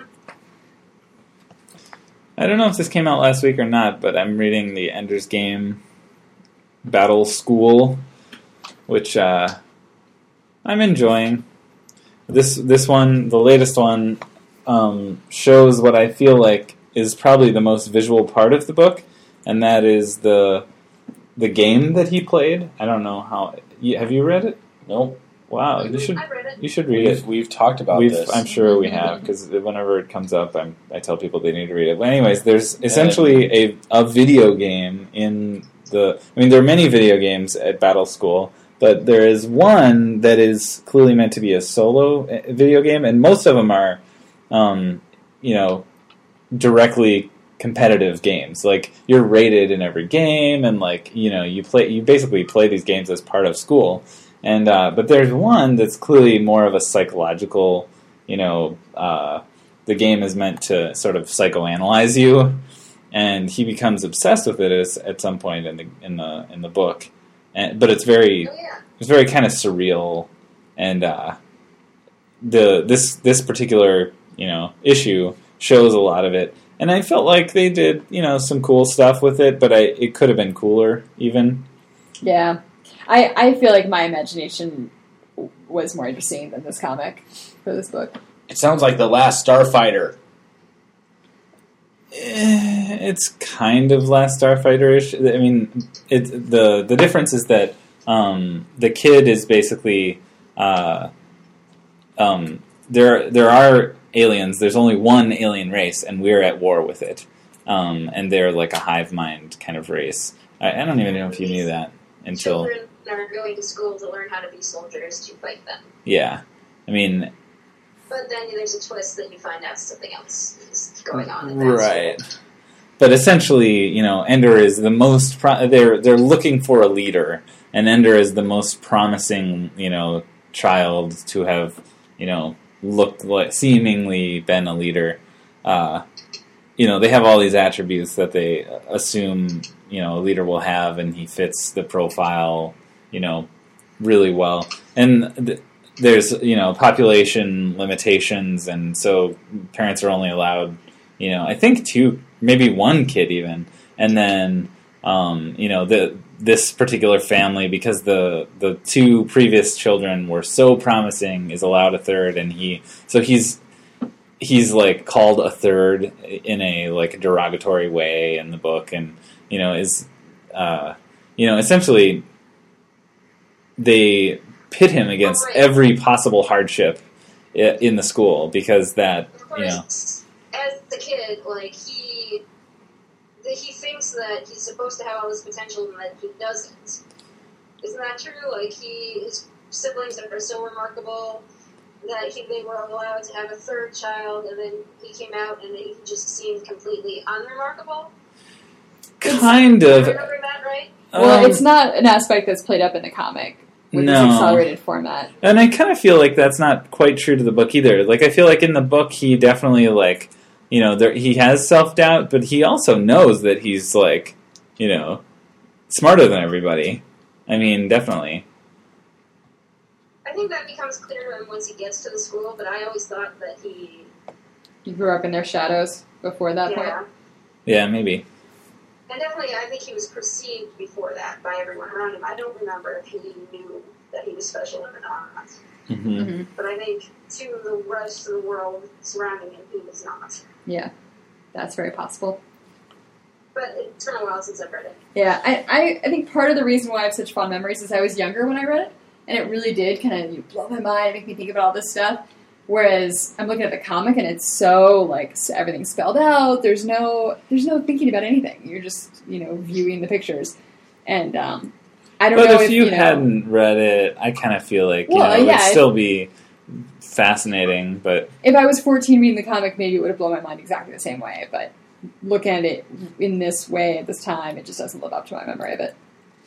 I don't know if this came out last week or not, but I'm reading the Ender's Game Battle School, which uh, I'm enjoying. This this one, the latest one, um, shows what I feel like is probably the most visual part of the book, and that is the the game that he played. I don't know how. Have you read it? Nope. Wow, you should I've read it. you should read We've, it. we've talked about We've, this. I'm sure we have, because whenever it comes up, I'm, I tell people they need to read it. But anyways, there's essentially a, a video game in the... I mean, there are many video games at Battle School, but there is one that is clearly meant to be a solo uh, video game, and most of them are, um, you know, directly competitive games. Like, you're rated in every game, and, like, you know, you play. You basically play these games as part of school. And uh, but there's one that's clearly more of a psychological, you know, uh, the game is meant to sort of psychoanalyze you, and he becomes obsessed with it as, at some point in the in the in the book. And, but it's very Oh, yeah. it's very kind of surreal, and uh, the this this particular you know issue shows a lot of it. And I felt like they did you know some cool stuff with it, but I it could have been cooler even. Yeah. I, I feel like my imagination was more interesting than this comic for this book. It sounds like The Last Starfighter. Eh, It's kind of Last Starfighter-ish. I mean, it, the the difference is that um, the kid is basically uh, um, there. There are aliens. There's only one alien race, and we're at war with it. Um, and they're like a hive mind kind of race. I, I don't even know if you knew that until Children are going to school to learn how to be soldiers to fight them. yeah. I mean, But then there's a twist that you find out something else is going on in that right. school. But essentially, you know, Ender is the most. Pro- they're they're looking for a leader, and Ender is the most promising, you know, child to have, you know, looked like seemingly been a leader. Uh, you know, they have all these attributes that they assume, you know, a leader will have, and he fits the profile, you know, really well. And th- there's, you know, population limitations, and so parents are only allowed, you know, I think two, maybe one kid even. And then, um, you know, the this particular family, because the the two previous children were so promising, is allowed a third, and he, so he's, he's like called a third in a like derogatory way in the book, and you know is uh, you know essentially they pit him against Oh, right. every possible hardship i- in the school because that Of course, you know as a kid, like, he that he thinks that he's supposed to have all this potential and that he doesn't. Isn't that true? Like, he his siblings are so remarkable that he, they were allowed to have a third child, and then he came out and he just seemed completely unremarkable. kind Am I of remembering that right? Well, um, it's not an aspect that's played up in the comic with No. this accelerated format. And I kind of feel like that's not quite true to the book either. Like, I feel like in the book, he definitely, like, you know, there, he has self-doubt, but he also knows that he's, like, you know, smarter than everybody. I mean, definitely. I think that becomes clear to him once he gets to the school, but I always thought that he... You grew up in their shadows before that yeah. point. Yeah, maybe. And definitely, I think he was perceived before that by everyone around him. I don't remember if he knew that he was special or not. hmm Mm-hmm. But I think to the rest of the world surrounding him, he was not. Yeah, that's very possible. But it's been a while since I've read it. Yeah, I, I, I think part of the reason why I have such fond memories is I was younger when I read it, and it really did kind of you know, blow my mind, make me think about all this stuff. Whereas I'm looking at the comic and it's so like everything's spelled out. There's no there's no thinking about anything. You're just you know viewing the pictures, and um, I don't But know if, if you, you know, hadn't read it, I kind of feel like you Well, know, it yeah, would if- still be fascinating. But if I was fourteen reading the comic, maybe it would have blown my mind exactly the same way. But looking at it in this way at this time, it just doesn't live up to my memory of it.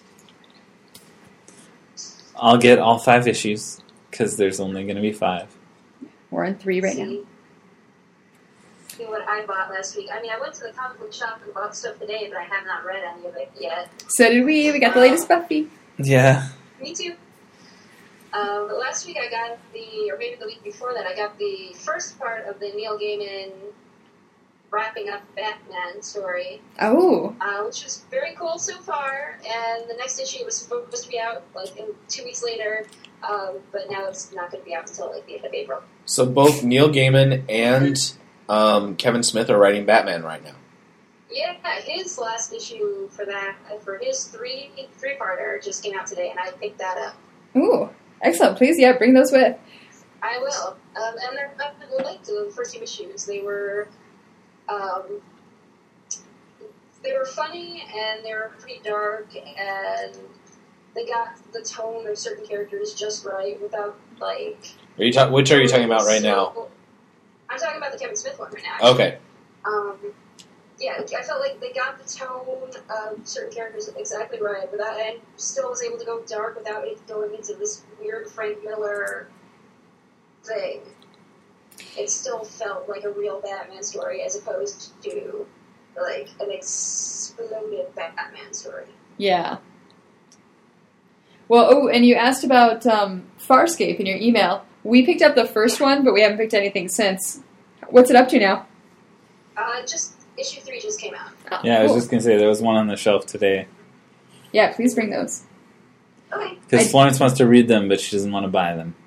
I'll get all five issues because there's only going to be five. We're on three right now. See, see what I bought last week. I mean, I went to the comic book shop and bought stuff today, but I have not read any of it yet. So did we. We got the latest Buffy. Yeah. Me too. Um, but last week I got the, or maybe the week before that, I got the first part of the Neil Gaiman wrapping up Batman story, Oh. uh, which was very cool so far. And the next issue was supposed to be out like in two weeks later, um, but now it's not going to be out until like the end of April. So both Neil Gaiman and um, Kevin Smith are writing Batman right now. Yeah, his last issue for that, uh, for his three three parter, just came out today, and I picked that up. Ooh. Excellent. Please, yeah, bring those with. I will. Um, and they're I really liked the first two issues. They were, um, they were funny and they were pretty dark, and they got the tone of certain characters just right without like. Are you ta- which are you talking about right now? So- I'm talking about the Kevin Smith one right now. Actually. Okay. Um, yeah, I felt like they got the tone of certain characters exactly right, but I still was able to go dark without it going into this weird Frank Miller thing. It still felt like a real Batman story as opposed to like an exploded Batman story. Yeah. Well, oh, and you asked about um, Farscape in your email. We picked up the first one, but we haven't picked anything since. What's it up to now? Uh, just issue three just came out. Oh, Yeah, I was cool. just going to say there was one on the shelf today. Yeah, please bring those. Okay. Because I- Florence wants to read them, but she doesn't want to buy them.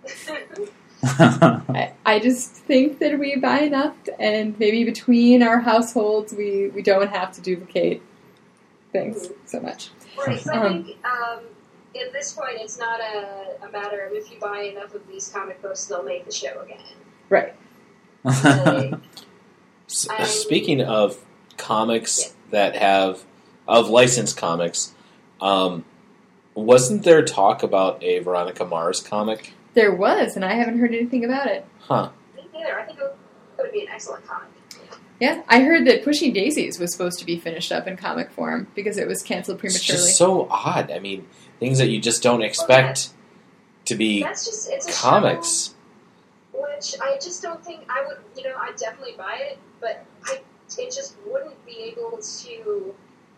I, I just think that we buy enough, and maybe between our households, we, we don't have to duplicate things so much. Right, so I Um, think um, at this point it's not a, a matter of if you buy enough of these comic books, they'll make the show again. Right. Like, S- I'm- Speaking of comics Yeah. that have of licensed comics, um, wasn't there talk about a Veronica Mars comic? There was, and I haven't heard anything about it. Huh. me neither. I think it would be an excellent comic. Yeah, I heard that Pushing Daisies was supposed to be finished up in comic form because it was canceled It's prematurely. just so odd. I mean, things that you just don't expect to be That's just it's a comics. show, which I just don't think I would. You know, I definitely buy it, but I it just wouldn't be able to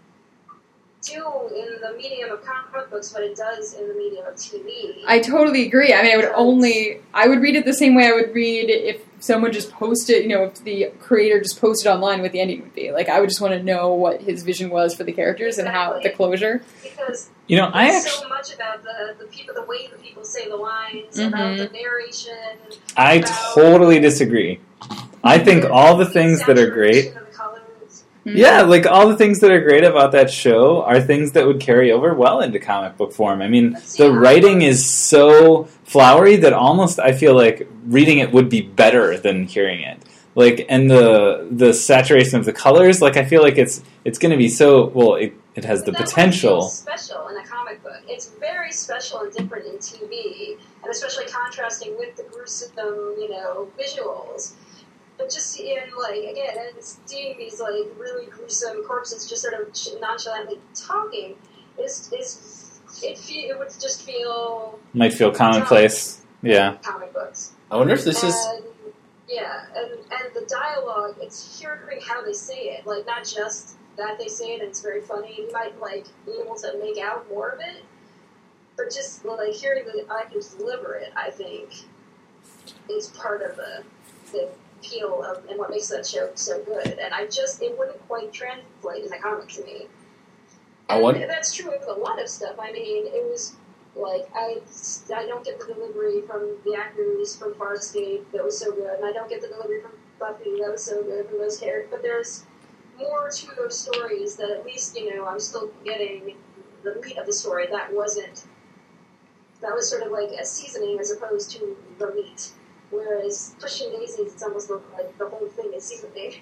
do in the medium of comic books what it does in the medium of T V. I totally agree. I mean, I would only, I would read it the same way I would read if someone just posted, you know, if the creator just posted online what the ending would be. Like, I would just want to know what his vision was for the characters and how, the closure. because You know, I there's actually, so much about the the people, the way the people say the lines, Mhm. about the narration. I about totally disagree. I think all the things that are great, saturation of the colors. Mhm. yeah, like all the things that are great about that show are things that would carry over well into comic book form. I mean, the writing is so flowery that almost I feel like reading it would be better than hearing it. Like, and the the saturation of the colors, like I feel like it's it's going to be so well. It it has the But that would potential. feel special in a comic book. It's very special and different in T V, and especially contrasting with the gruesome, you know, visuals. But just in like again, and seeing these like really gruesome corpses just sort of nonchalantly talking is is it fe- it would just feel Might feel commonplace. Yeah. comic books. I wonder if this is. And, yeah, and and the dialogue, it's hearing how they say it, like not just that they say it and it's very funny. You might like be able to make out more of it, but just like hearing the actors deliver it, I think, is part of the the appeal of and what makes that show so good. And I just it wouldn't quite translate in the comic to me. I And wonder. that's true with a lot of stuff. I mean, it was like I, I don't get the delivery from the actors from Farscape that was so good, and I don't get the delivery from Buffy that was so good from those characters. But there's more to those stories that at least you know I'm still getting the meat of the story. That wasn't that was sort of like a seasoning as opposed to the meat. Whereas Pushing Daisies, it's almost like the whole thing is seasoning.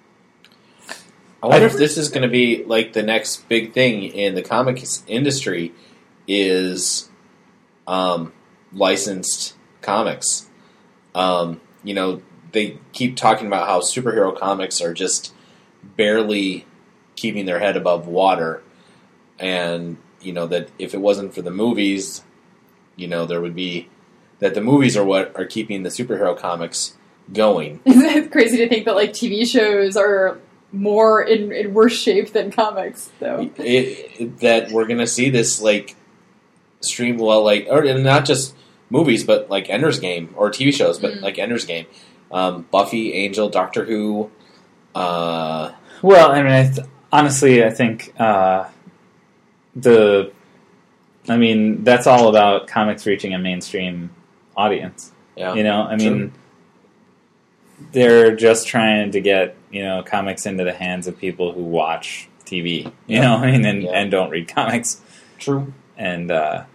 I wonder if this is going to be like the next big thing in the comics industry is um, licensed comics. Um, you know, they keep talking about how superhero comics are just barely keeping their head above water, and you know that if it wasn't for the movies, you know there would be that the movies are what are keeping the superhero comics going. It's crazy to think that like T V shows are more in, in worse shape than comics, though. It, it, that we're gonna see this like stream, well, like or not just movies, but like Ender's Game or T V shows, but Mm. like Ender's Game, um, Buffy, Angel, Doctor Who. Uh, Well, I mean, I th- honestly, I think uh, the, I mean, that's all about comics reaching a mainstream audience. yeah, You know, I True. mean, they're just trying to get, you know, comics into the hands of people who watch T V. You Yeah. know, I mean, and, Yeah. and don't read comics. true. And uh,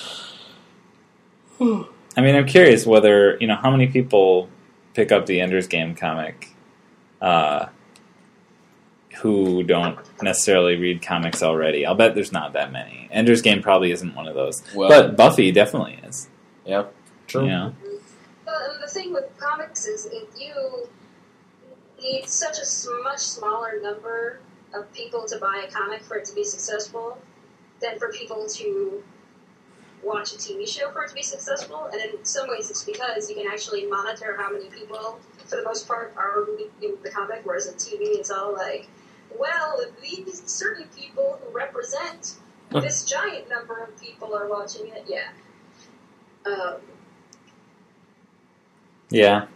I mean, I'm curious whether, you know, how many people pick up the Ender's Game comic uh, who don't necessarily read comics already. I'll bet there's not that many. Ender's Game probably isn't one of those. Well- But Buffy definitely is. Yeah, true. You know? Well, and the thing with comics is if you need such a s- much smaller number of people to buy a comic for it to be successful than for people to watch a T V show for it to be successful. And in some ways it's because you can actually monitor how many people, for the most part, are reading the comic, whereas in T V it's all like, well, if these certain people who represent this giant number of people are watching it, yeah. Um, Yeah.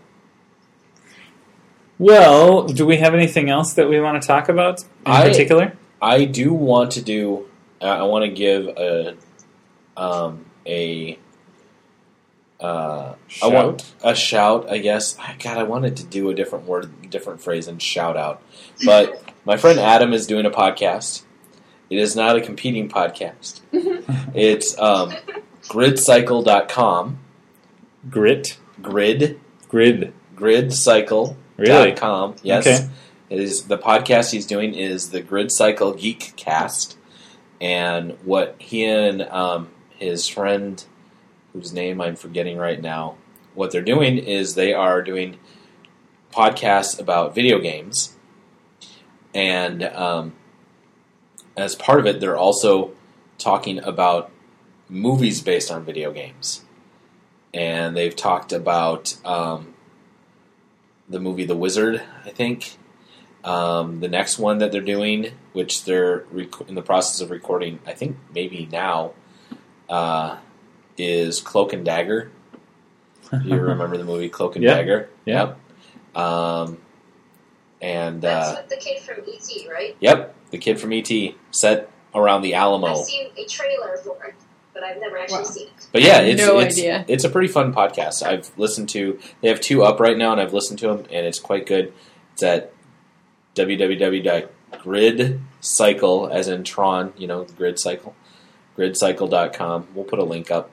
Well, do we have anything else that we want to talk about in I- particular? I do want to do. Uh, I want to give a um, a. Uh, I want a shout. I guess. God, I wanted to do a different word, different phrase, and shout out. But my friend Adam is doing a podcast. It is not a competing podcast. It's um, grid cycle dot com. Grit? Grid. Grid. grid cycle Really? dot com. Yes. Okay. It is the podcast he's doing is the Grid Cycle Geek Cast. And what he and um, his friend, whose name I'm forgetting right now, what they're doing is they are doing podcasts about video games. And um, as part of it, they're also talking about movies based on video games. And they've talked about um, the movie The Wizard, I think. Um, the next one that they're doing, which they're rec- in the process of recording, I think maybe now, uh, is Cloak and Dagger. Do you remember the movie Cloak and Yeah. Dagger? Yeah. Yep. Um, and that's uh, with the kid from E T, right? yep, the kid from E T set around the Alamo. I've seen a trailer for it, but I've never actually Wow. seen it. But yeah, I have it's no it's, idea. it's a pretty fun podcast. I've listened to. They have two up right now, and I've listened to them, and it's quite good. It's at w w w dot grid cycle, as in Tron, you know, grid cycle, grid cycle dot com. We'll put a link up.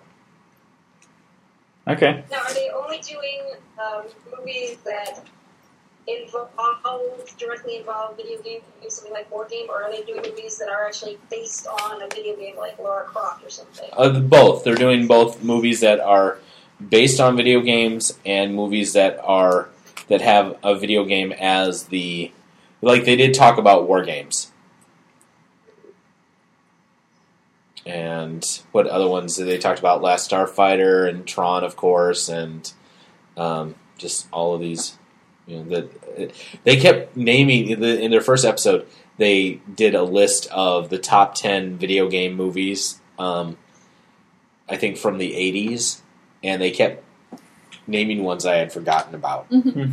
Okay. Now, are they only doing um, movies that involve directly involve video games, something like board game, or are they doing movies that are actually based on a video game, like Lara Croft or something? Uh, both. They're doing both movies that are based on video games and movies that are that have a video game as the like they did talk about war games. And what other ones did they talked about? Last Starfighter and Tron, of course, and um, just all of these. You know, the, they kept naming the, in their first episode. They did a list of the top ten video game movies. Um, I think from the eighties, and they kept naming ones I had forgotten about.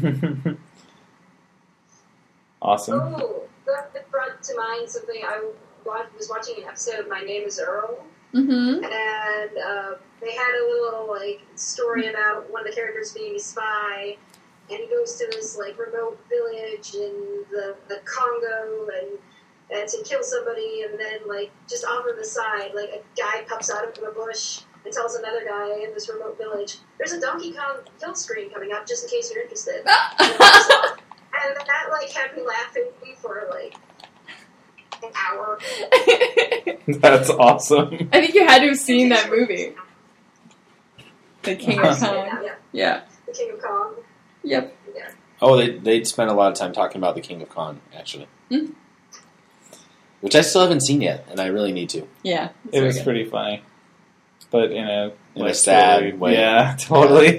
Awesome. Oh, that brought to mind something. I wa- was watching an episode of My Name is Earl, Mm-hmm. and uh, they had a little like story about one of the characters being a spy, and he goes to this like remote village in the, the Congo and and to kill somebody, and then like just off on the side, like a guy pops out of a bush and tells another guy in this remote village, "There's a Donkey Kong kill screen coming up, just in case you're interested." And that like had me laughing for like an hour. That's awesome. I think you had to have seen that movie, The King I've of seen it Kong. now, yeah. Yeah. The King of Kong. Yep. Yeah. Oh, they they'd spent a lot of time talking about the King of Kong, actually. Hmm. Which I still haven't seen yet, and I really need to. Yeah. it's It very was good. pretty funny, but in a In a like, sad totally, way. Yeah, totally.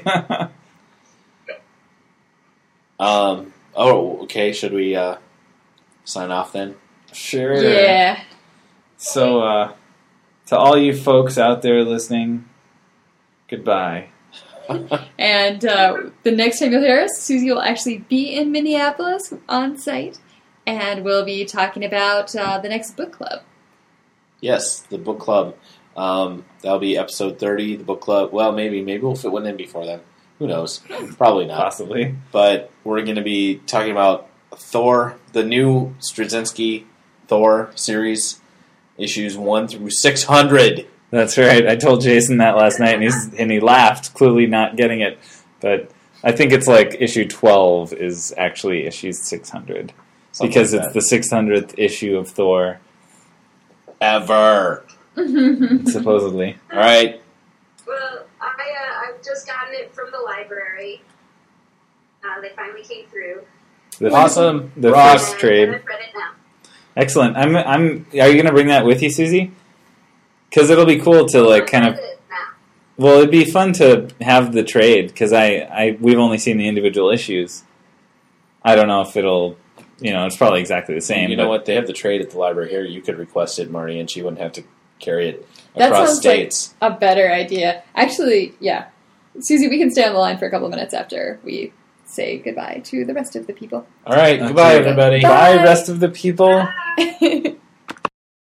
Um. Oh, okay. Should we uh, sign off then? Sure. Yeah. So, uh, to all you folks out there listening, goodbye. And uh, the next time you'll hear us, Susie will actually be in Minneapolis on site, and we'll be talking about uh, the next book club. Yes, the book club. Um, that'll be episode thirty. The book club. Well, maybe maybe we'll fit one in before then. Who knows? Probably not. Possibly. But we're going to be talking about Thor, the new Straczynski Thor series, issues one through six hundred. That's right. I told Jason that last night, and he's and he laughed, clearly not getting it. But I think it's like issue twelve is actually issue six hundred Something because like it's that. the six hundredth issue of Thor, Ever. supposedly. All right. Well, I, uh, I've just gotten it from the library. Uh, they finally came through. The, Awesome. The Rock. first And trade. I've read it now. Excellent. I'm. I'm. Are you going to bring that with you, Susie? Because it'll be cool to like I've kind read of. it now. Well, it'd be fun to have the trade because I, I. We've only seen the individual issues. I don't know if it'll. You know, it's probably exactly the same. You know but- what? They have the trade at the library here. You could request it, Marty, and she wouldn't have to carry it That across sounds like- states. A better idea. Actually, yeah. Susie, we can stay on the line for a couple of minutes after we say goodbye to the rest of the people. All right. Okay. Goodbye, everybody. Bye. Bye, rest of the people. Bye.